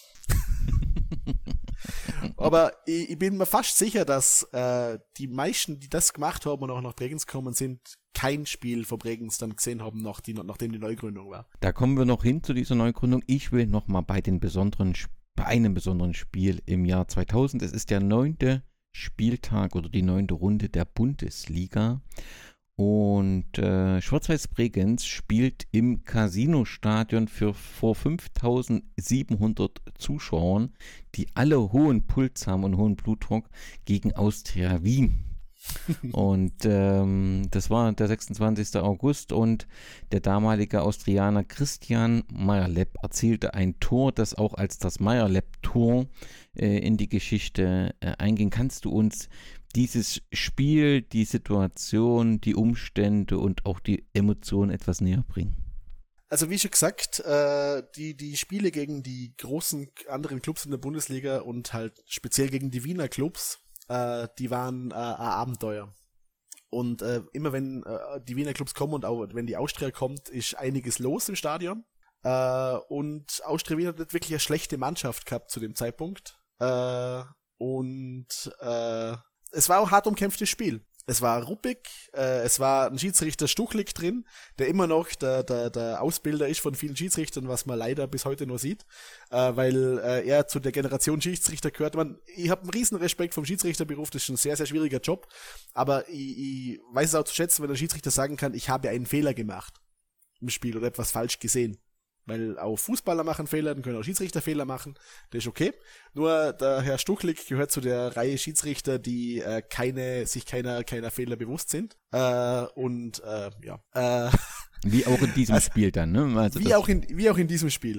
Aber ich, ich bin mir fast sicher, dass äh, die meisten, die das gemacht haben und auch nach Bregenz gekommen sind, kein Spiel von Bregenz dann gesehen haben, nach die, nachdem die Neugründung war. Da kommen wir noch hin zu dieser Neugründung. Ich will noch mal bei den besonderen, bei einem besonderen Spiel im Jahr zweitausend. Es ist der neunte Spieltag oder die neunte Runde der Bundesliga. Und äh, Schwarz-Weiß Bregenz spielt im Casino-Stadion für vor fünftausendsiebenhundert Zuschauern, die alle hohen Puls haben und hohen Blutdruck, gegen Austria Wien. Und ähm, das war der sechsundzwanzigster August und der damalige Austrianer Christian Meyerlepp erzielte ein Tor, das auch als das Meyerlepp-Tor äh, in die Geschichte äh, einging. Kannst du uns dieses Spiel, die Situation, die Umstände und auch die Emotionen etwas näher bringen? Also wie schon gesagt, äh, die, die Spiele gegen die großen anderen Clubs in der Bundesliga und halt speziell gegen die Wiener Clubs, äh, die waren äh, ein Abenteuer. Und äh, immer wenn äh, die Wiener Clubs kommen und auch wenn die Austria kommt, ist einiges los im Stadion. Äh, und Austria Wien hat nicht wirklich eine schlechte Mannschaft gehabt zu dem Zeitpunkt. Äh, und äh, es war auch ein hart umkämpftes Spiel. Es war ruppig, äh, es war ein Schiedsrichter Stuchlik drin, der immer noch der, der, der Ausbilder ist von vielen Schiedsrichtern, was man leider bis heute nur sieht, äh, weil äh, er zu der Generation Schiedsrichter gehört. Man, ich habe einen riesen Respekt vom Schiedsrichterberuf, das ist ein sehr, sehr schwieriger Job, aber ich, ich weiß es auch zu schätzen, wenn der Schiedsrichter sagen kann, ich habe einen Fehler gemacht im Spiel oder etwas falsch gesehen. Weil auch Fußballer machen Fehler, dann können auch Schiedsrichter Fehler machen, das ist okay. Nur der Herr Stuchlik gehört zu der Reihe Schiedsrichter, die äh, keine, sich keiner, keiner Fehler bewusst sind. Äh, und äh, ja. Äh, wie auch in diesem also, Spiel dann, ne? Also wie, auch in, wie auch in diesem Spiel.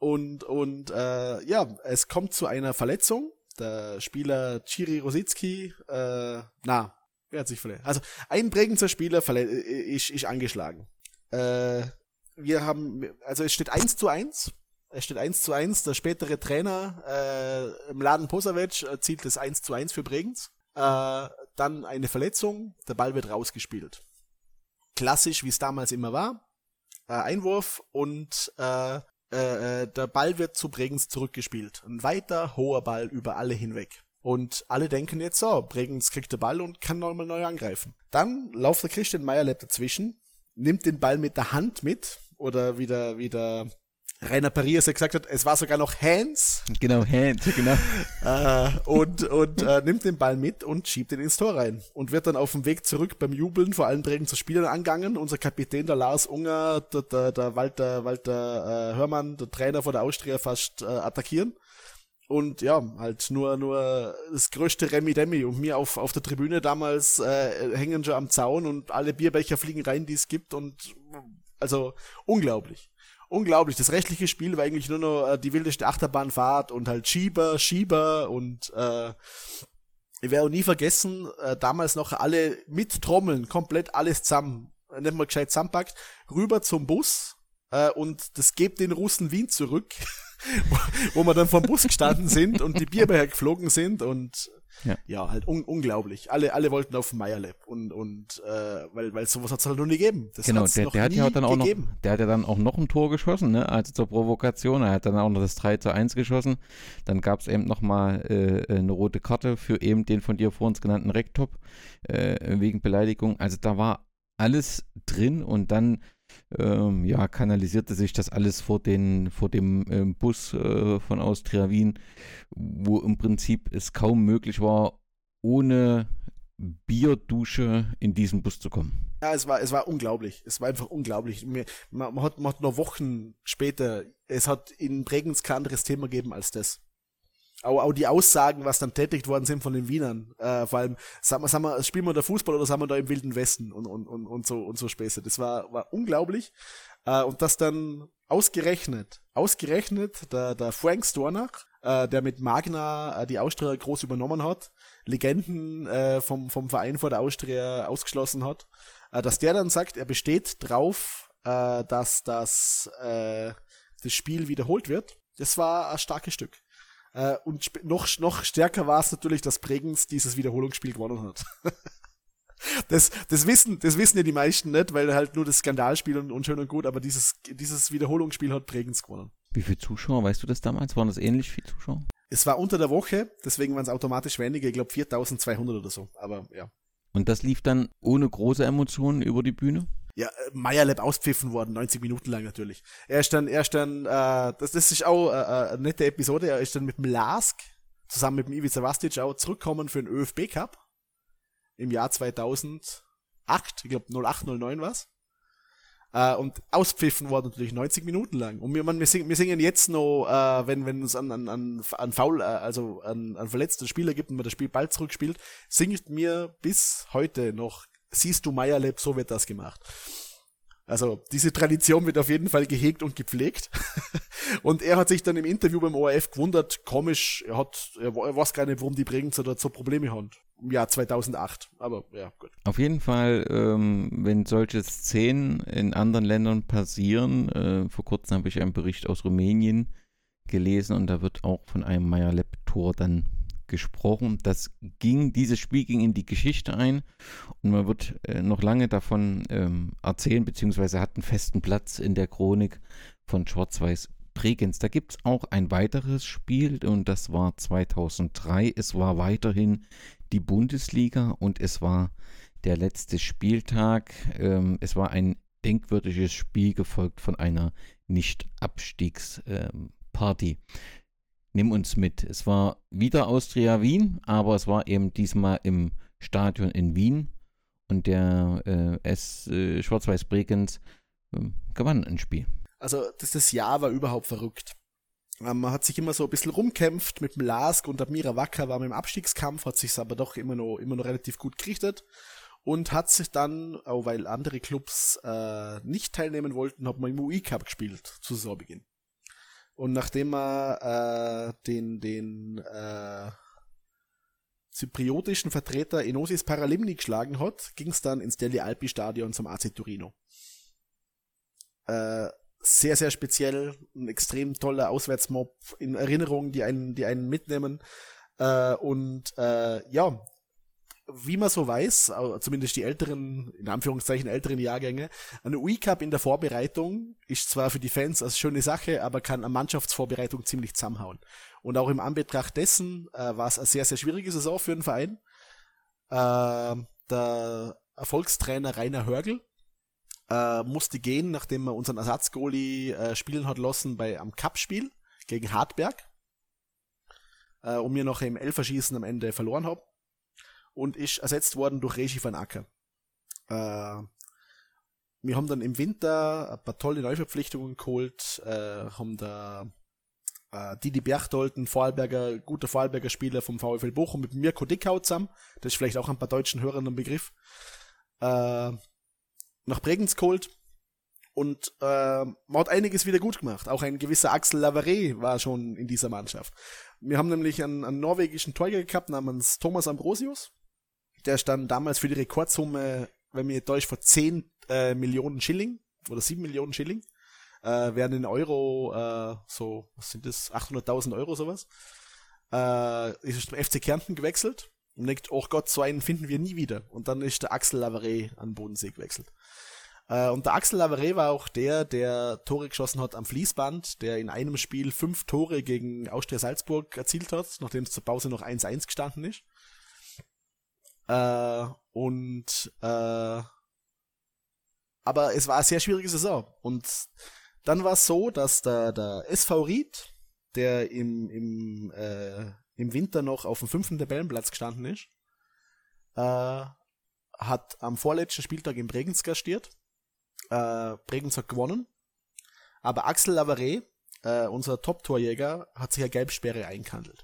und, und äh, ja, es kommt zu einer Verletzung. Der Spieler Ciri Rosicki, äh, na, wer hat sich verletzt? Also ein Bregenzer Spieler verle- ist, ist angeschlagen. Äh, wir haben, also es steht eins zu eins. Es steht eins zu eins. Der spätere Trainer, äh, Mladen Posavic, erzielt das eins zu eins für Bregenz. Äh, dann eine Verletzung, der Ball wird rausgespielt. Klassisch, wie es damals immer war. Äh, Einwurf und äh, äh, der Ball wird zu Bregenz zurückgespielt. Ein weiter, hoher Ball über alle hinweg. Und alle denken jetzt so, Bregenz kriegt den Ball und kann nochmal neu angreifen. Dann läuft der Christian Meyerleb dazwischen, nimmt den Ball mit der Hand mit, oder wie der, wie der Rainer Parias gesagt hat, es war sogar noch Hands. Genau, Hands, genau. äh, und und äh, nimmt den Ball mit und schiebt ihn ins Tor rein. Und wird dann auf dem Weg zurück beim Jubeln vor allen Bregenzer Spielern angegangen. Unser Kapitän, der Lars Unger, der, der, der Walter, Walter äh, Hörmann, der Trainer von der Austria, fast äh, attackieren. Und ja, halt nur nur das größte Remi-Demi. Und mir auf auf der Tribüne damals äh, hängen schon am Zaun und alle Bierbecher fliegen rein, die es gibt. Und also unglaublich. Unglaublich. Das rechtliche Spiel war eigentlich nur noch äh, die wildeste Achterbahnfahrt und halt Schieber, Schieber und äh, ich werde auch nie vergessen, äh, damals noch alle mit Trommeln, komplett alles zusammen, nennt man gescheit zusammenpackt, rüber zum Bus äh, und das gibt den Russen Wien zurück, wo, wo wir dann vom Bus gestanden sind und die Bierbecher geflogen sind und ja, ja halt un- unglaublich. Alle alle wollten auf Meyerleb und und äh, weil weil sowas hat's halt noch nie gegeben. Das genau, hat's der, noch der hat nie ja dann auch gegeben. noch, der hat ja dann auch noch ein Tor geschossen, ne? Also zur Provokation. Er hat dann auch noch das drei zu eins geschossen. Dann gab es eben nochmal äh, eine rote Karte für eben den von dir vor uns genannten Rektop äh, wegen Beleidigung. Also da war alles drin und dann ähm, ja, kanalisierte sich das alles vor den vor dem ähm, Bus äh, von Austria Wien, wo im Prinzip es kaum möglich war, ohne Bierdusche in diesen Bus zu kommen. Ja, es war es war unglaublich. Es war einfach unglaublich. Man, man, hat, man hat noch Wochen später, es hat in Bregenz kein anderes Thema gegeben als das. Auch, auch die Aussagen, was dann tätigt worden sind von den Wienern, äh, vor allem, sagen wir, sagen wir, spielen wir da Fußball oder sind wir da im Wilden Westen und, und, und, und so, und so Späße. Das war, war unglaublich. Äh, und das dann ausgerechnet, ausgerechnet, der, der Frank Stornach, äh, der mit Magna äh, die Austria groß übernommen hat, Legenden äh, vom, vom Verein vor der Austria ausgeschlossen hat, äh, dass der dann sagt, er besteht drauf, äh, dass das, äh, das Spiel wiederholt wird. Das war ein starkes Stück. Uh, und sp- noch, noch stärker war es natürlich, dass Bregenz dieses Wiederholungsspiel gewonnen hat. das, das, wissen, das wissen ja die meisten nicht, weil halt nur das Skandalspiel und, und schön und gut, aber dieses, dieses Wiederholungsspiel hat Bregenz gewonnen. Wie viele Zuschauer, weißt du das damals? Waren das ähnlich viele Zuschauer? Es war unter der Woche, deswegen waren es automatisch weniger, ich glaube viertausendzweihundert oder so, aber ja. Und das lief dann ohne große Emotionen über die Bühne? Ja, Meyerleb auspfiffen worden, neunzig Minuten lang natürlich. Er ist dann, er ist dann, äh, das, das ist auch äh, eine nette Episode, er ist dann mit dem Lask, zusammen mit dem Ivica Vastic auch zurückgekommen für den ÖFB Cup im Jahr zweitausendacht, ich glaube null acht, null neun war's. Äh, und auspfiffen worden natürlich neunzig Minuten lang. Und wir, man, wir, singen, wir singen jetzt noch, äh, wenn wenn es an, an, an, an Foul, äh, also an, an verletzten Spieler gibt und man das Spiel bald zurückspielt, singt mir bis heute noch Siehst du Meyerleb, so wird das gemacht. Also diese Tradition wird auf jeden Fall gehegt und gepflegt. Und er hat sich dann im Interview beim O R F gewundert, komisch, er hat, er weiß gar nicht, warum die Bregenzer da so Probleme haben. Im Jahr zweitausendacht, aber ja, gut. Auf jeden Fall, ähm, wenn solche Szenen in anderen Ländern passieren, äh, vor kurzem habe ich einen Bericht aus Rumänien gelesen und da wird auch von einem Meyerleb-Tor dann gesprochen. Das ging, dieses Spiel ging in die Geschichte ein und man wird äh, noch lange davon ähm, erzählen, beziehungsweise hat einen festen Platz in der Chronik von Schwarz-Weiß Bregenz. Da gibt es auch ein weiteres Spiel und das war zweitausenddrei. Es war weiterhin die Bundesliga und es war der letzte Spieltag. Ähm, es war ein denkwürdiges Spiel, gefolgt von einer Nicht-Abstiegsparty. Ähm, Nimm uns mit. Es war wieder Austria Wien, aber es war eben diesmal im Stadion in Wien und der äh, S äh, Schwarz-Weiß Bregenz äh, gewann ein Spiel. Also das, das Jahr war überhaupt verrückt. Ähm, man hat sich immer so ein bisschen rumkämpft mit dem Lask und Admira Wacker war mit dem Abstiegskampf, hat sich aber doch immer noch, immer noch relativ gut gerichtet und hat sich dann, auch weil andere Clubs äh, nicht teilnehmen wollten, hat man im U I Cup gespielt zu Saisonbeginn. Und nachdem er äh, den, den äh, zypriotischen Vertreter Enosis Paralimni geschlagen hat, ging es dann ins Deli Alpi Stadion zum A C Torino. Äh, sehr, sehr speziell, ein extrem toller Auswärtsmob in Erinnerungen, die einen, die einen mitnehmen. Äh, und äh, ja, wie man so weiß, zumindest die älteren, in Anführungszeichen älteren Jahrgänge, eine U I-Cup in der Vorbereitung ist zwar für die Fans eine schöne Sache, aber kann eine Mannschaftsvorbereitung ziemlich zusammenhauen. Und auch im Anbetracht dessen äh, war es eine sehr, sehr schwierige Saison für den Verein. Äh, der Erfolgstrainer Rainer Hörgl äh, musste gehen, nachdem er unseren Ersatzgoalie äh, spielen hat lassen bei am Cup-Spiel gegen Hartberg äh, und wir noch im Elferschießen am Ende verloren haben. Und ist ersetzt worden durch Regie van Acker. Äh, wir haben dann im Winter ein paar tolle Neuverpflichtungen geholt, äh, haben da äh, Didi Berchtold, ein Vorarlberger, guter Vorarlberger Spieler vom VfL Bochum mit Mirko Dickau zusammen, das ist vielleicht auch ein paar deutschen Hörern ein Begriff, äh, nach Bregenz geholt und äh, man hat einiges wieder gut gemacht. Auch ein gewisser Axel Lavaret war schon in dieser Mannschaft. Wir haben nämlich einen, einen norwegischen Torjäger gehabt namens Thomas Ambrosius. Der stand damals für die Rekordsumme, wenn mir täuscht, vor zehn äh, Millionen Schilling oder sieben Millionen Schilling. Äh, während in Euro äh, so, was sind das, achthunderttausend Euro sowas. Äh, ist zum F C Kärnten gewechselt und denkt, oh Gott, so einen finden wir nie wieder. Und dann ist der Axel Lavaret an den Bodensee gewechselt. Äh, und der Axel Lavaret war auch der, der Tore geschossen hat am Fließband, der in einem Spiel fünf Tore gegen Austria Salzburg erzielt hat, nachdem es zur Pause noch eins eins gestanden ist. Äh, und äh, aber es war eine sehr schwierige Saison. Und dann war es so, dass der, der S V Ried, der im, im, äh, im Winter noch auf dem fünften Tabellenplatz gestanden ist, äh, hat am vorletzten Spieltag in Bregenz gastiert. Äh, Bregenz hat gewonnen. Aber Axel Lavaret, äh, unser Top-Torjäger, hat sich eine Gelbsperre eingehandelt.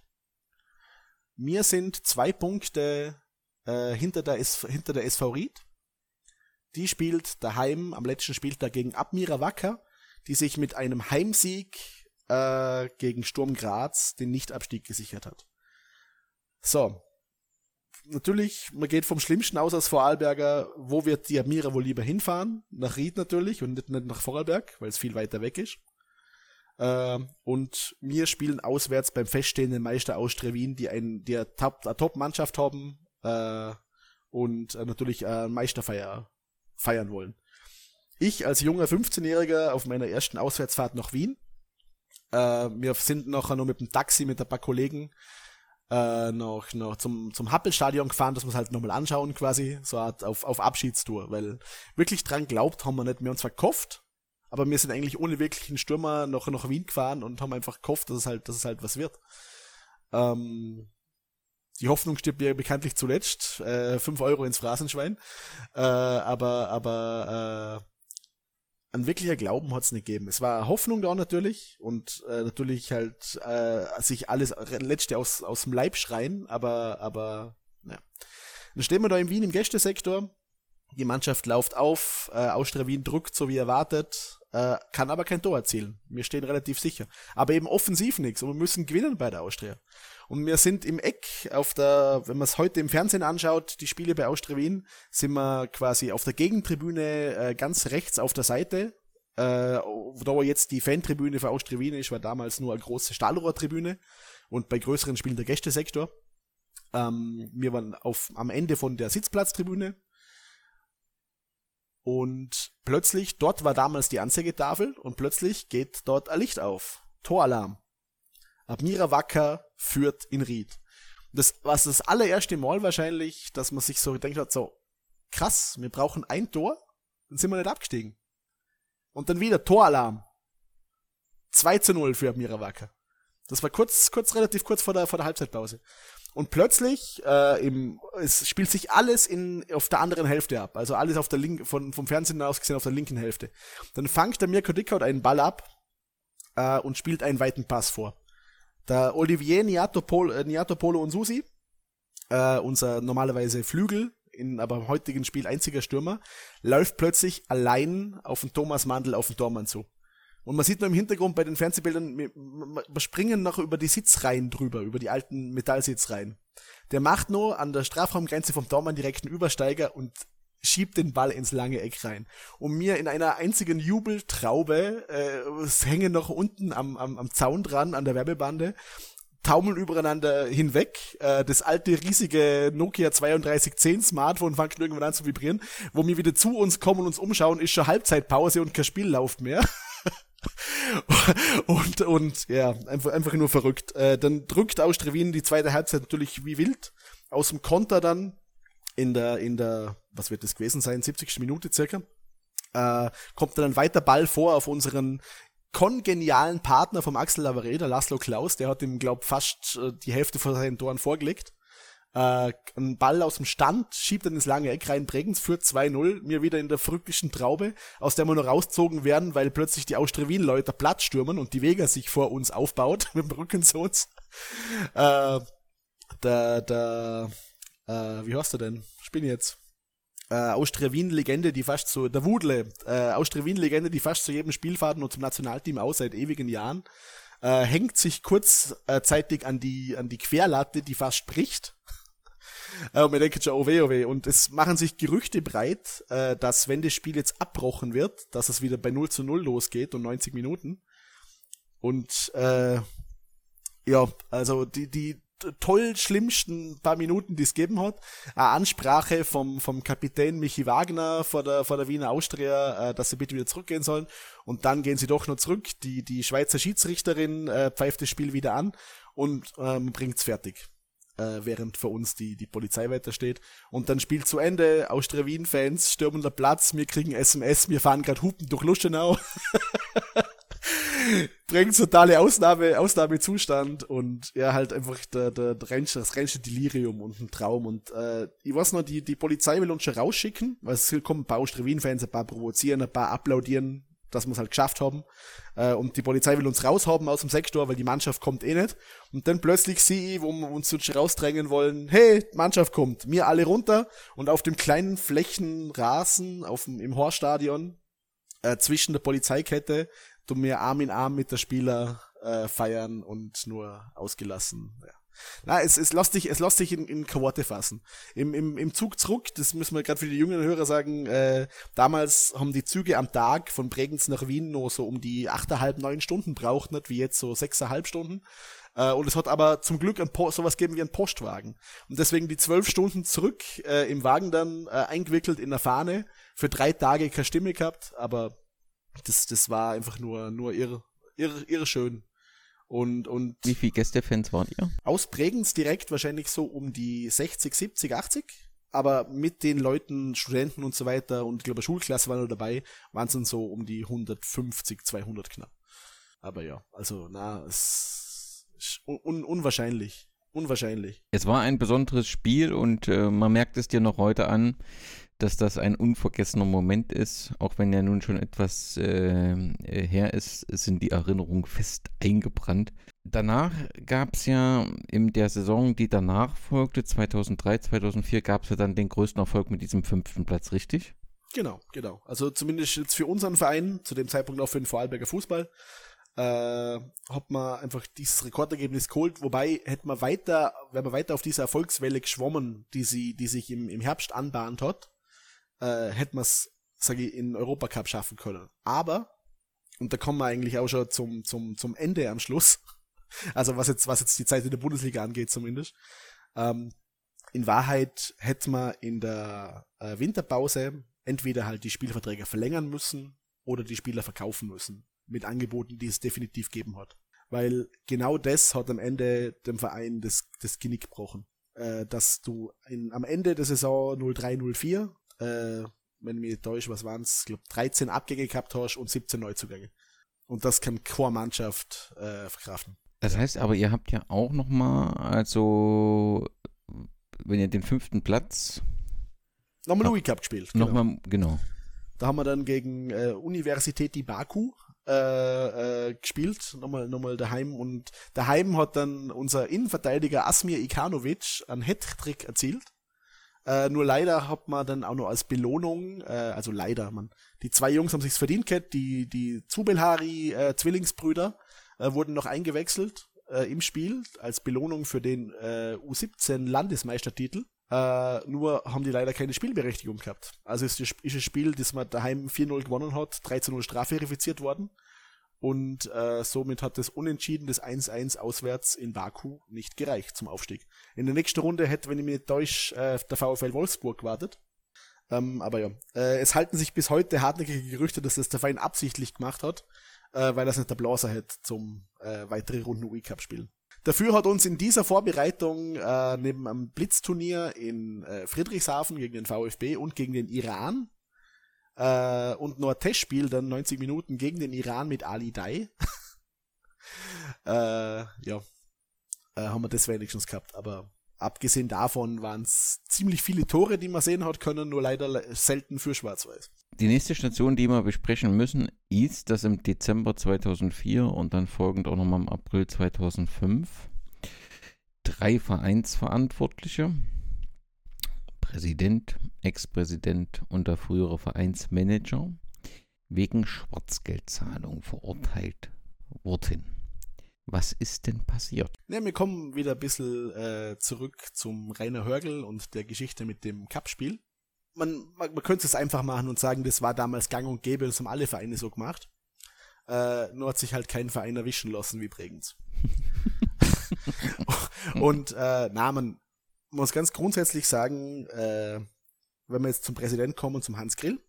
Wir sind zwei Punkte äh, hinter, der S- hinter der S V Ried. Die spielt daheim am letzten Spieltag gegen Admira Wacker, die sich mit einem Heimsieg äh, gegen Sturm Graz den Nichtabstieg gesichert hat. So, natürlich, man geht vom Schlimmsten aus als Vorarlberger, wo wird die Admira wohl lieber hinfahren? Nach Ried natürlich und nicht, nicht nach Vorarlberg, weil es viel weiter weg ist. Äh, und wir spielen auswärts beim feststehenden Meister Austria Wien, die, ein, die eine Top-Mannschaft haben äh, und äh, natürlich äh, Meisterfeier feiern wollen. Ich als junger fünfzehnjähriger auf meiner ersten Auswärtsfahrt nach Wien. Äh, wir sind nachher noch mit dem Taxi mit ein paar Kollegen äh, noch, noch zum, zum Happelstadion gefahren, dass wir es halt nochmal anschauen quasi, so halt auf, auf Abschiedstour, weil wirklich dran glaubt haben wir nicht. Wir haben zwar gehofft, aber wir sind eigentlich ohne wirklichen Stürmer noch nach Wien gefahren und haben einfach gehofft, dass es halt, dass es halt was wird. Ähm, Die Hoffnung stirbt ja bekanntlich zuletzt. Äh, fünf Euro ins Phrasenschwein. Äh, aber aber äh, ein wirklicher Glauben hat es nicht gegeben. Es war Hoffnung da natürlich und äh, natürlich halt äh, sich alles letzte aus, aus dem Leib schreien, aber, aber ja. Dann stehen wir da in Wien im Gästesektor. Die Mannschaft läuft auf, äh, Austria Wien drückt so wie erwartet, äh, kann aber kein Tor erzielen. Wir stehen relativ sicher. Aber eben offensiv nichts und wir müssen gewinnen bei der Austria. Und wir sind im Eck auf der, wenn man es heute im Fernsehen anschaut, die Spiele bei Austria Wien, sind wir quasi auf der Gegentribüne äh, ganz rechts auf der Seite, äh, wo jetzt die Fantribüne für Austria Wien ist, war damals nur eine große Stahlrohrtribüne und bei größeren Spielen der Gästesektor. Ähm, wir waren auf, am Ende von der Sitzplatztribüne und plötzlich, dort war damals die Anzeigetafel und plötzlich geht dort ein Licht auf. Toralarm. Admira Wacker führt in Ried. Das war das allererste Mal wahrscheinlich, dass man sich so gedacht hat, so krass, wir brauchen ein Tor, dann sind wir nicht abgestiegen. Und dann wieder Toralarm. zwei zu null für Admira Wacker. Das war kurz, kurz, relativ kurz vor der, vor der Halbzeitpause. Und plötzlich, äh, im, es spielt sich alles in, auf der anderen Hälfte ab. Also alles auf der linken, von, vom Fernsehen aus gesehen auf der linken Hälfte. Dann fängt der Mirko Dickhaut einen Ball ab, äh, und spielt einen weiten Pass vor. Der Olivier Niatopolo, äh, Niatopolo und Susi, äh, unser normalerweise Flügel, in, aber im heutigen Spiel einziger Stürmer, läuft plötzlich allein auf den Thomas Mandl auf den Tormann zu. Und man sieht nur im Hintergrund bei den Fernsehbildern, wir, wir springen noch über die Sitzreihen drüber, über die alten Metallsitzreihen. Der macht nur an der Strafraumgrenze vom Tormann direkten Übersteiger und schiebt den Ball ins lange Eck rein. Und mir in einer einzigen Jubeltraube, äh, es hängen noch unten am, am, am Zaun dran, an der Werbebande, taumeln übereinander hinweg. Äh, das alte, riesige Nokia zweiunddreißig zehn Smartphone fängt irgendwann an zu vibrieren. Wo wir wieder zu uns kommen und uns umschauen, ist schon Halbzeitpause und kein Spiel läuft mehr. und, und, ja, einfach, einfach nur verrückt. Äh, dann drückt Austria Wien die zweite Halbzeit natürlich wie wild. Aus dem Konter dann in der, in der, was wird das gewesen sein, siebzigsten Minute circa, äh, kommt dann ein weiter Ball vor auf unseren kongenialen Partner vom Axel Lavareda, Laszlo Klaus, der hat ihm, glaub, fast äh, die Hälfte von seinen Toren vorgelegt. Äh, ein Ball aus dem Stand, schiebt dann ins lange Eck rein, Bregenz führt zwei null, mir wieder in der verrückten Traube, aus der wir noch rausgezogen werden, weil plötzlich die Austria Wien-Leute Platz stürmen und die Vega sich vor uns aufbaut, mit dem Rücken zu uns. Äh, der, der, äh, wie heißt er denn? Spiel jetzt. Äh, Austria Wien-Legende, die fast so, der Wudle, äh, Austria Wien-Legende, die fast zu jedem Spielfaden und zum Nationalteam aus seit ewigen Jahren, äh, hängt sich kurzzeitig an die, an die Querlatte, die fast spricht. äh, und man denkt schon, oh weh, oh weh. Und es machen sich Gerüchte breit, äh, dass wenn das Spiel jetzt abbrochen wird, dass es wieder bei null zu null losgeht und neunzig Minuten. Und, äh, ja, also die, die, toll schlimmsten paar Minuten, die es gegeben hat. Eine Ansprache vom, vom Kapitän Michi Wagner vor der, vor der Wiener Austria, äh, dass sie bitte wieder zurückgehen sollen. Und dann gehen sie doch noch zurück. Die, die Schweizer Schiedsrichterin äh, pfeift das Spiel wieder an und ähm, bringt's fertig. Äh, während für uns die, die Polizei weiter steht. Und dann Spiel zu Ende. Austria Wien-Fans stürmen der Platz. Wir kriegen S M S. Wir fahren gerade Hupen durch Lustenau. Bringt totale Ausnahme, Ausnahmezustand und ja, halt einfach der, der, der reinste, das reinste Delirium und ein Traum. Und äh, ich weiß noch, die, die Polizei will uns schon rausschicken, weil es kommen ein paar Austria Wien-Fans, ein paar provozieren, ein paar applaudieren, dass wir es halt geschafft haben. Äh, und die Polizei will uns raushaben aus dem Sektor, weil die Mannschaft kommt eh nicht. Und dann plötzlich sehe ich, wo wir uns so rausdrängen wollen, hey, Mannschaft kommt, wir alle runter. Und auf dem kleinen Flächenrasen auf dem, im Horststadion äh, zwischen der Polizeikette tun wir Arm in Arm mit der Spieler äh, feiern und nur ausgelassen. Ja. Na, es, es lässt sich, es lässt sich in, in keine Worte fassen. Im, im, im Zug zurück, das müssen wir gerade für die jüngeren Hörer sagen, äh, damals haben die Züge am Tag von Bregenz nach Wien nur so um die achteinhalb, neun Stunden braucht, nicht wie jetzt so sechseinhalb Stunden. Äh, und es hat aber zum Glück ein po- sowas gegeben wie einen Postwagen. Und deswegen die zwölf Stunden zurück äh, im Wagen dann äh, eingewickelt in der Fahne, für drei Tage keine Stimme gehabt, aber Das, das war einfach nur, nur irre, irre, irre schön. Und, und. Wie viele Gästefans wart ihr? Aus Bregenz direkt wahrscheinlich so um die sechzig, siebzig, achtzig. Aber mit den Leuten, Studenten und so weiter und ich glaube, Schulklasse waren noch dabei, waren es dann so um die hundertfünfzig, zweihundert knapp. Aber ja, also, na, es ist un- unwahrscheinlich. Unwahrscheinlich. Es war ein besonderes Spiel und äh, man merkt es dir noch heute an, dass das ein unvergessener Moment ist, auch wenn er nun schon etwas äh, her ist, sind die Erinnerungen fest eingebrannt. Danach gab es ja in der Saison, die danach folgte, zweitausenddrei, zweitausendvier, gab es ja dann den größten Erfolg mit diesem fünften Platz, richtig? Genau, genau. Also zumindest jetzt für unseren Verein, zu dem Zeitpunkt auch für den Vorarlberger Fußball, äh, hat man einfach dieses Rekordergebnis geholt, wobei hätte man weiter, wäre man weiter auf dieser Erfolgswelle geschwommen, die sie, die sich im, im Herbst anbahnt hat, Äh, hätte man es, sage ich, in Europacup schaffen können. Aber, und da kommen wir eigentlich auch schon zum, zum, zum Ende am Schluss, also was jetzt, was jetzt die Zeit in der Bundesliga angeht zumindest, ähm, in Wahrheit hätte man in der äh, Winterpause entweder halt die Spielverträge verlängern müssen oder die Spieler verkaufen müssen, mit Angeboten, die es definitiv geben hat. Weil genau das hat am Ende dem Verein das, das Genick gebrochen. Äh, dass du in, am Ende der Saison null drei null vier Äh, wenn ich mich täusche, was waren es? Ich glaube, dreizehn Abgänge gehabt hast und siebzehn Neuzugänge. Und das kann keine Mannschaft äh, verkraften. Das heißt aber, ihr habt ja auch nochmal, also, wenn ihr den fünften Platz... Nochmal Louis Cup gespielt. Genau. Nochmal, genau. Da haben wir dann gegen äh, Universität di Baku äh, äh, gespielt, nochmal, nochmal daheim. Und daheim hat dann unser Innenverteidiger Asmir Ikanovic einen Hattrick erzielt. Äh, nur leider hat man dann auch noch als Belohnung, äh, also leider, man, die zwei Jungs haben sich's verdient gehabt, die, die Zubelhari äh, Zwillingsbrüder äh, wurden noch eingewechselt äh, im Spiel als Belohnung für den äh, U siebzehn Landesmeistertitel. Äh, nur haben die leider keine Spielberechtigung gehabt. Also ist das, ist das Spiel, das man daheim vier null gewonnen hat, drei zu null strafverifiziert worden. Und äh, somit hat das Unentschieden des eins eins auswärts in Baku nicht gereicht zum Aufstieg. In der nächsten Runde hätte, wenn ich mich nicht täusche, äh, der VfL Wolfsburg gewartet. Ähm, aber ja, äh, es halten sich bis heute hartnäckige Gerüchte, dass das der Verein absichtlich gemacht hat, äh, weil das nicht der Blaser hätte zum äh, weitere Runden U E-Cup spielen. Dafür hat uns in dieser Vorbereitung äh, neben einem Blitzturnier in äh, Friedrichshafen gegen den VfB und gegen den Iran Uh, und noch ein Testspiel, dann neunzig Minuten gegen den Iran mit Ali Dai. uh, ja, uh, haben wir das wenigstens gehabt. Aber abgesehen davon waren es ziemlich viele Tore, die man sehen hat können, nur leider selten für Schwarz-Weiß. Die nächste Station, die wir besprechen müssen, ist, dass im Dezember zweitausendvier und dann folgend auch nochmal im April zweitausendfünf drei Vereinsverantwortliche, Präsident, Ex-Präsident und der frühere Vereinsmanager wegen Schwarzgeldzahlung verurteilt wurden. Was ist denn passiert? Ja, wir kommen wieder ein bisschen äh, zurück zum Rainer Hörgl und der Geschichte mit dem Cup-Spiel. Man, man, man könnte es einfach machen und sagen, das war damals gang und gäbe und das haben alle Vereine so gemacht. Äh, nur hat sich halt kein Verein erwischen lassen wie Bregenz. und äh, na, man muss ganz grundsätzlich sagen, äh, wenn wir jetzt zum Präsident kommen, zum Hans Grill,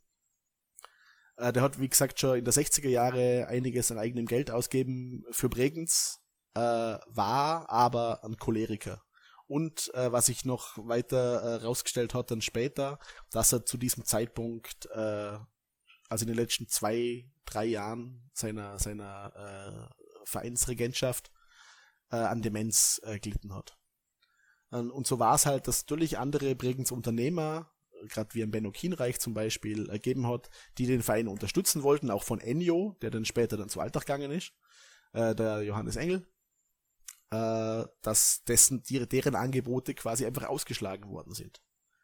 äh, der hat, wie gesagt, schon in der sechziger Jahre einiges an eigenem Geld ausgeben für Bregenz, äh, war aber ein Choleriker. Und äh, was sich noch weiter äh, rausgestellt hat dann später, dass er zu diesem Zeitpunkt, äh, also in den letzten zwei, drei Jahren seiner, seiner äh, Vereinsregentschaft, äh, an Demenz äh, gelitten hat. Und so war es halt, dass natürlich andere Bregenz Unternehmer, gerade wie ein Benno Kienreich zum Beispiel, ergeben hat, die den Verein unterstützen wollten, auch von Ennio, der dann später dann zu Altach gegangen ist, äh, der Johannes Engel, äh, dass dessen, die, deren Angebote quasi einfach ausgeschlagen worden sind.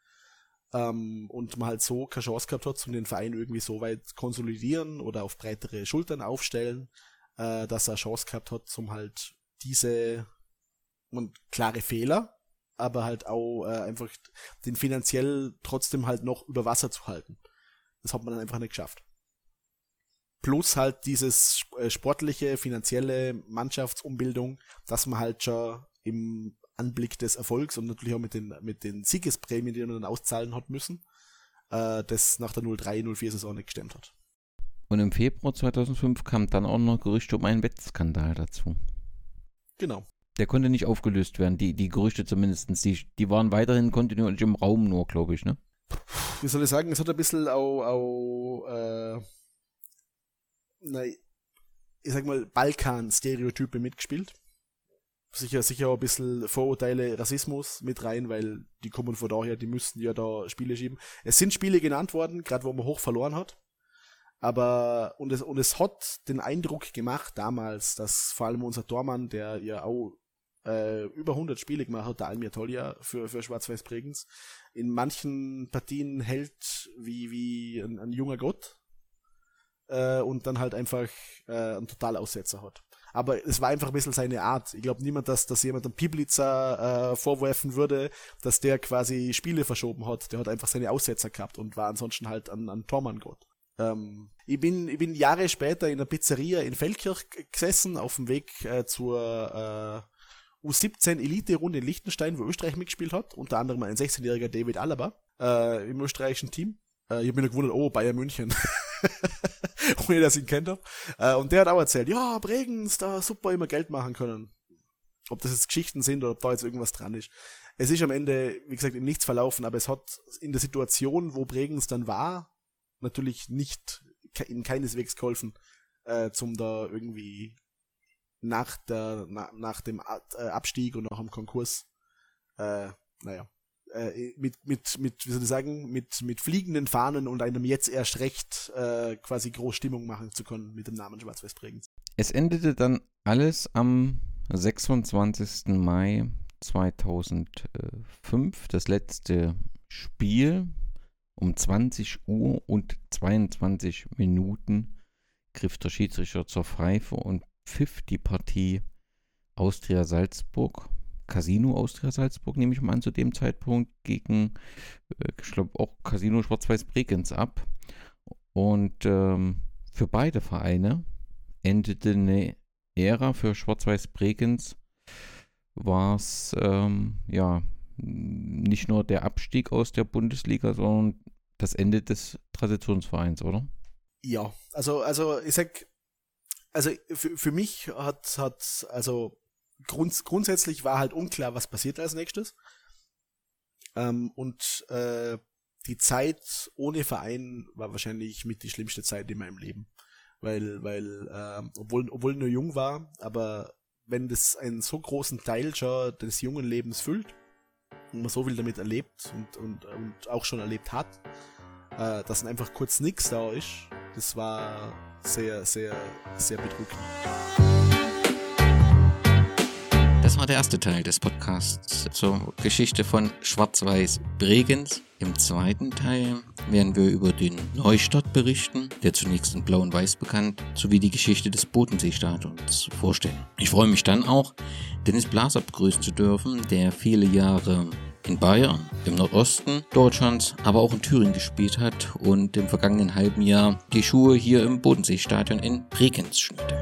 Ähm, und man halt so keine Chance gehabt hat, um den Verein irgendwie so weit konsolidieren oder auf breitere Schultern aufstellen, äh, dass er eine Chance gehabt hat, um halt diese und klare Fehler, aber halt auch äh, einfach den finanziell trotzdem halt noch über Wasser zu halten. Das hat man dann einfach nicht geschafft. Plus halt dieses äh, sportliche, finanzielle Mannschaftsumbildung, dass man halt schon im Anblick des Erfolgs und natürlich auch mit den mit den Siegesprämien, die man dann auszahlen hat müssen, äh, das nach der null drei null vier Saison nicht gestemmt hat. Und im Februar zweitausendfünf kam dann auch noch Gerüchte um einen Wettskandal dazu. Genau. Der konnte nicht aufgelöst werden, die, die Gerüchte zumindest, die, die waren weiterhin kontinuierlich im Raum nur, glaube ich, ne? Wie soll ich sagen, es hat ein bisschen auch, auch äh, na, ich sag mal, Balkan-Stereotype mitgespielt. Sicher, sicher auch ein bisschen Vorurteile, Rassismus mit rein, weil die kommen von daher, die müssten ja da Spiele schieben. Es sind Spiele genannt worden, gerade wo man hoch verloren hat. Aber, und es, und es hat den Eindruck gemacht damals, dass vor allem unser Tormann, der ja auch äh, über hundert Spiele gemacht hat, der Almir Tolja für, für Schwarz-Weiß Bregenz, in manchen Partien hält wie, wie ein, ein junger Gott äh, und dann halt einfach äh, einen Totalaussetzer hat. Aber es war einfach ein bisschen seine Art. Ich glaube niemand, dass, dass jemand einem Piblitzer äh, vorwerfen würde, dass der quasi Spiele verschoben hat. Der hat einfach seine Aussetzer gehabt und war ansonsten halt ein, ein Tormann-Gott. Ähm, ich bin, ich bin Jahre später in einer Pizzeria in Feldkirch gesessen, auf dem Weg äh, zur äh, U siebzehn Elite-Runde in Liechtenstein, wo Österreich mitgespielt hat, unter anderem ein sechzehnjähriger David Alaba äh, im österreichischen Team. Äh, ich habe mich gewundert, oh, Bayern München. Ohne dass ich ihn kennt habe. Äh, und der hat auch erzählt, ja, Bregenz, da super immer Geld machen können. Ob das jetzt Geschichten sind oder ob da jetzt irgendwas dran ist. Es ist am Ende, wie gesagt, in nichts verlaufen, aber es hat in der Situation, wo Bregenz dann war, natürlich nicht, in keineswegs geholfen, äh, zum da irgendwie nach der, na, nach dem Abstieg und nach dem Konkurs, äh, naja, äh, mit, mit, mit, wie soll ich sagen, mit, mit fliegenden Fahnen und einem jetzt erst recht, äh, quasi groß Stimmung machen zu können mit dem Namen Schwarz-Weiß Bregenz. Es endete dann alles am sechsundzwanzigsten Mai zweitausendfünf, das letzte Spiel um zwanzig Uhr und zweiundzwanzig Minuten griff der Schiedsrichter zur Pfeife und pfiff die Partie Austria Salzburg, Casino Austria Salzburg, nehme ich mal an, zu dem Zeitpunkt gegen, ich glaube, auch Casino Schwarz-Weiß Bregenz ab. Und ähm, für beide Vereine endete eine Ära. Für Schwarz-Weiß Bregenz war es ähm, ja nicht nur der Abstieg aus der Bundesliga, sondern das Ende des Traditionsvereins, oder? Ja, also, also ich sag, also für, für mich hat, hat also Grund, grundsätzlich war halt unklar, was passiert als nächstes. Ähm, und äh, die Zeit ohne Verein war wahrscheinlich mit die schlimmste Zeit in meinem Leben. Weil, weil, äh, obwohl, obwohl ich nur jung war, aber wenn das einen so großen Teil schon des jungen Lebens füllt und man so viel damit erlebt und, und, und auch schon erlebt hat, äh, dass dann einfach kurz nichts da ist, das war sehr, sehr, sehr bedrückend. Das war der erste Teil des Podcasts zur Geschichte von Schwarz-Weiß Bregenz. Im zweiten Teil werden wir über den Neustart berichten, der zunächst in Blau und Weiß bekannt, sowie die Geschichte des Bodenseestadions vorstellen. Ich freue mich dann auch, Dennis Blaser begrüßen zu dürfen, der viele Jahre in Bayern, im Nordosten Deutschlands, aber auch in Thüringen gespielt hat und im vergangenen halben Jahr die Schuhe hier im Bodenseestadion in Bregenz schnürte.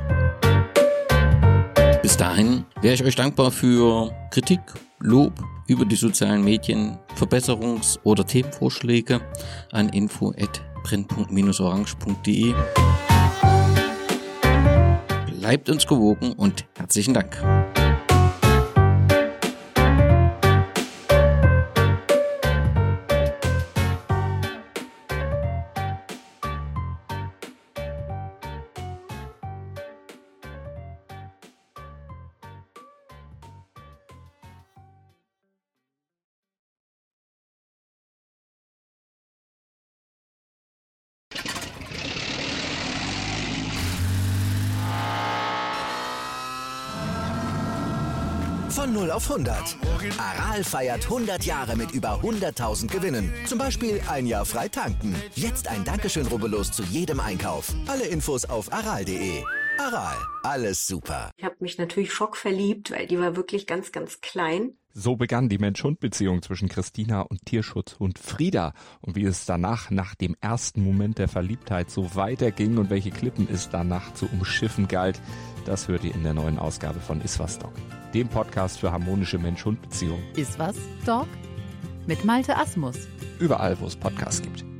Bis dahin wäre ich euch dankbar für Kritik, Lob über die sozialen Medien, Verbesserungs- oder Themenvorschläge an info at brennpunkt orange punkt de. Bleibt uns gewogen und herzlichen Dank. Von null auf hundert. Aral feiert hundert Jahre mit über hunderttausend Gewinnen. Zum Beispiel ein Jahr frei tanken. Jetzt ein Dankeschön, rubbellos zu jedem Einkauf. Alle Infos auf aral punkt de. Aral, alles super. Ich habe mich natürlich schockverliebt, weil die war wirklich ganz, ganz klein. So begann die Mensch-Hund-Beziehung zwischen Christina und Tierschutzhund Frieda. Und wie es danach, nach dem ersten Moment der Verliebtheit, so weiterging und welche Klippen es danach zu umschiffen galt, das hört ihr in der neuen Ausgabe von Iswas Dog, dem Podcast für harmonische Mensch-Hund-Beziehungen. Iswas Dog mit Malte Asmus. Überall, wo es Podcasts gibt.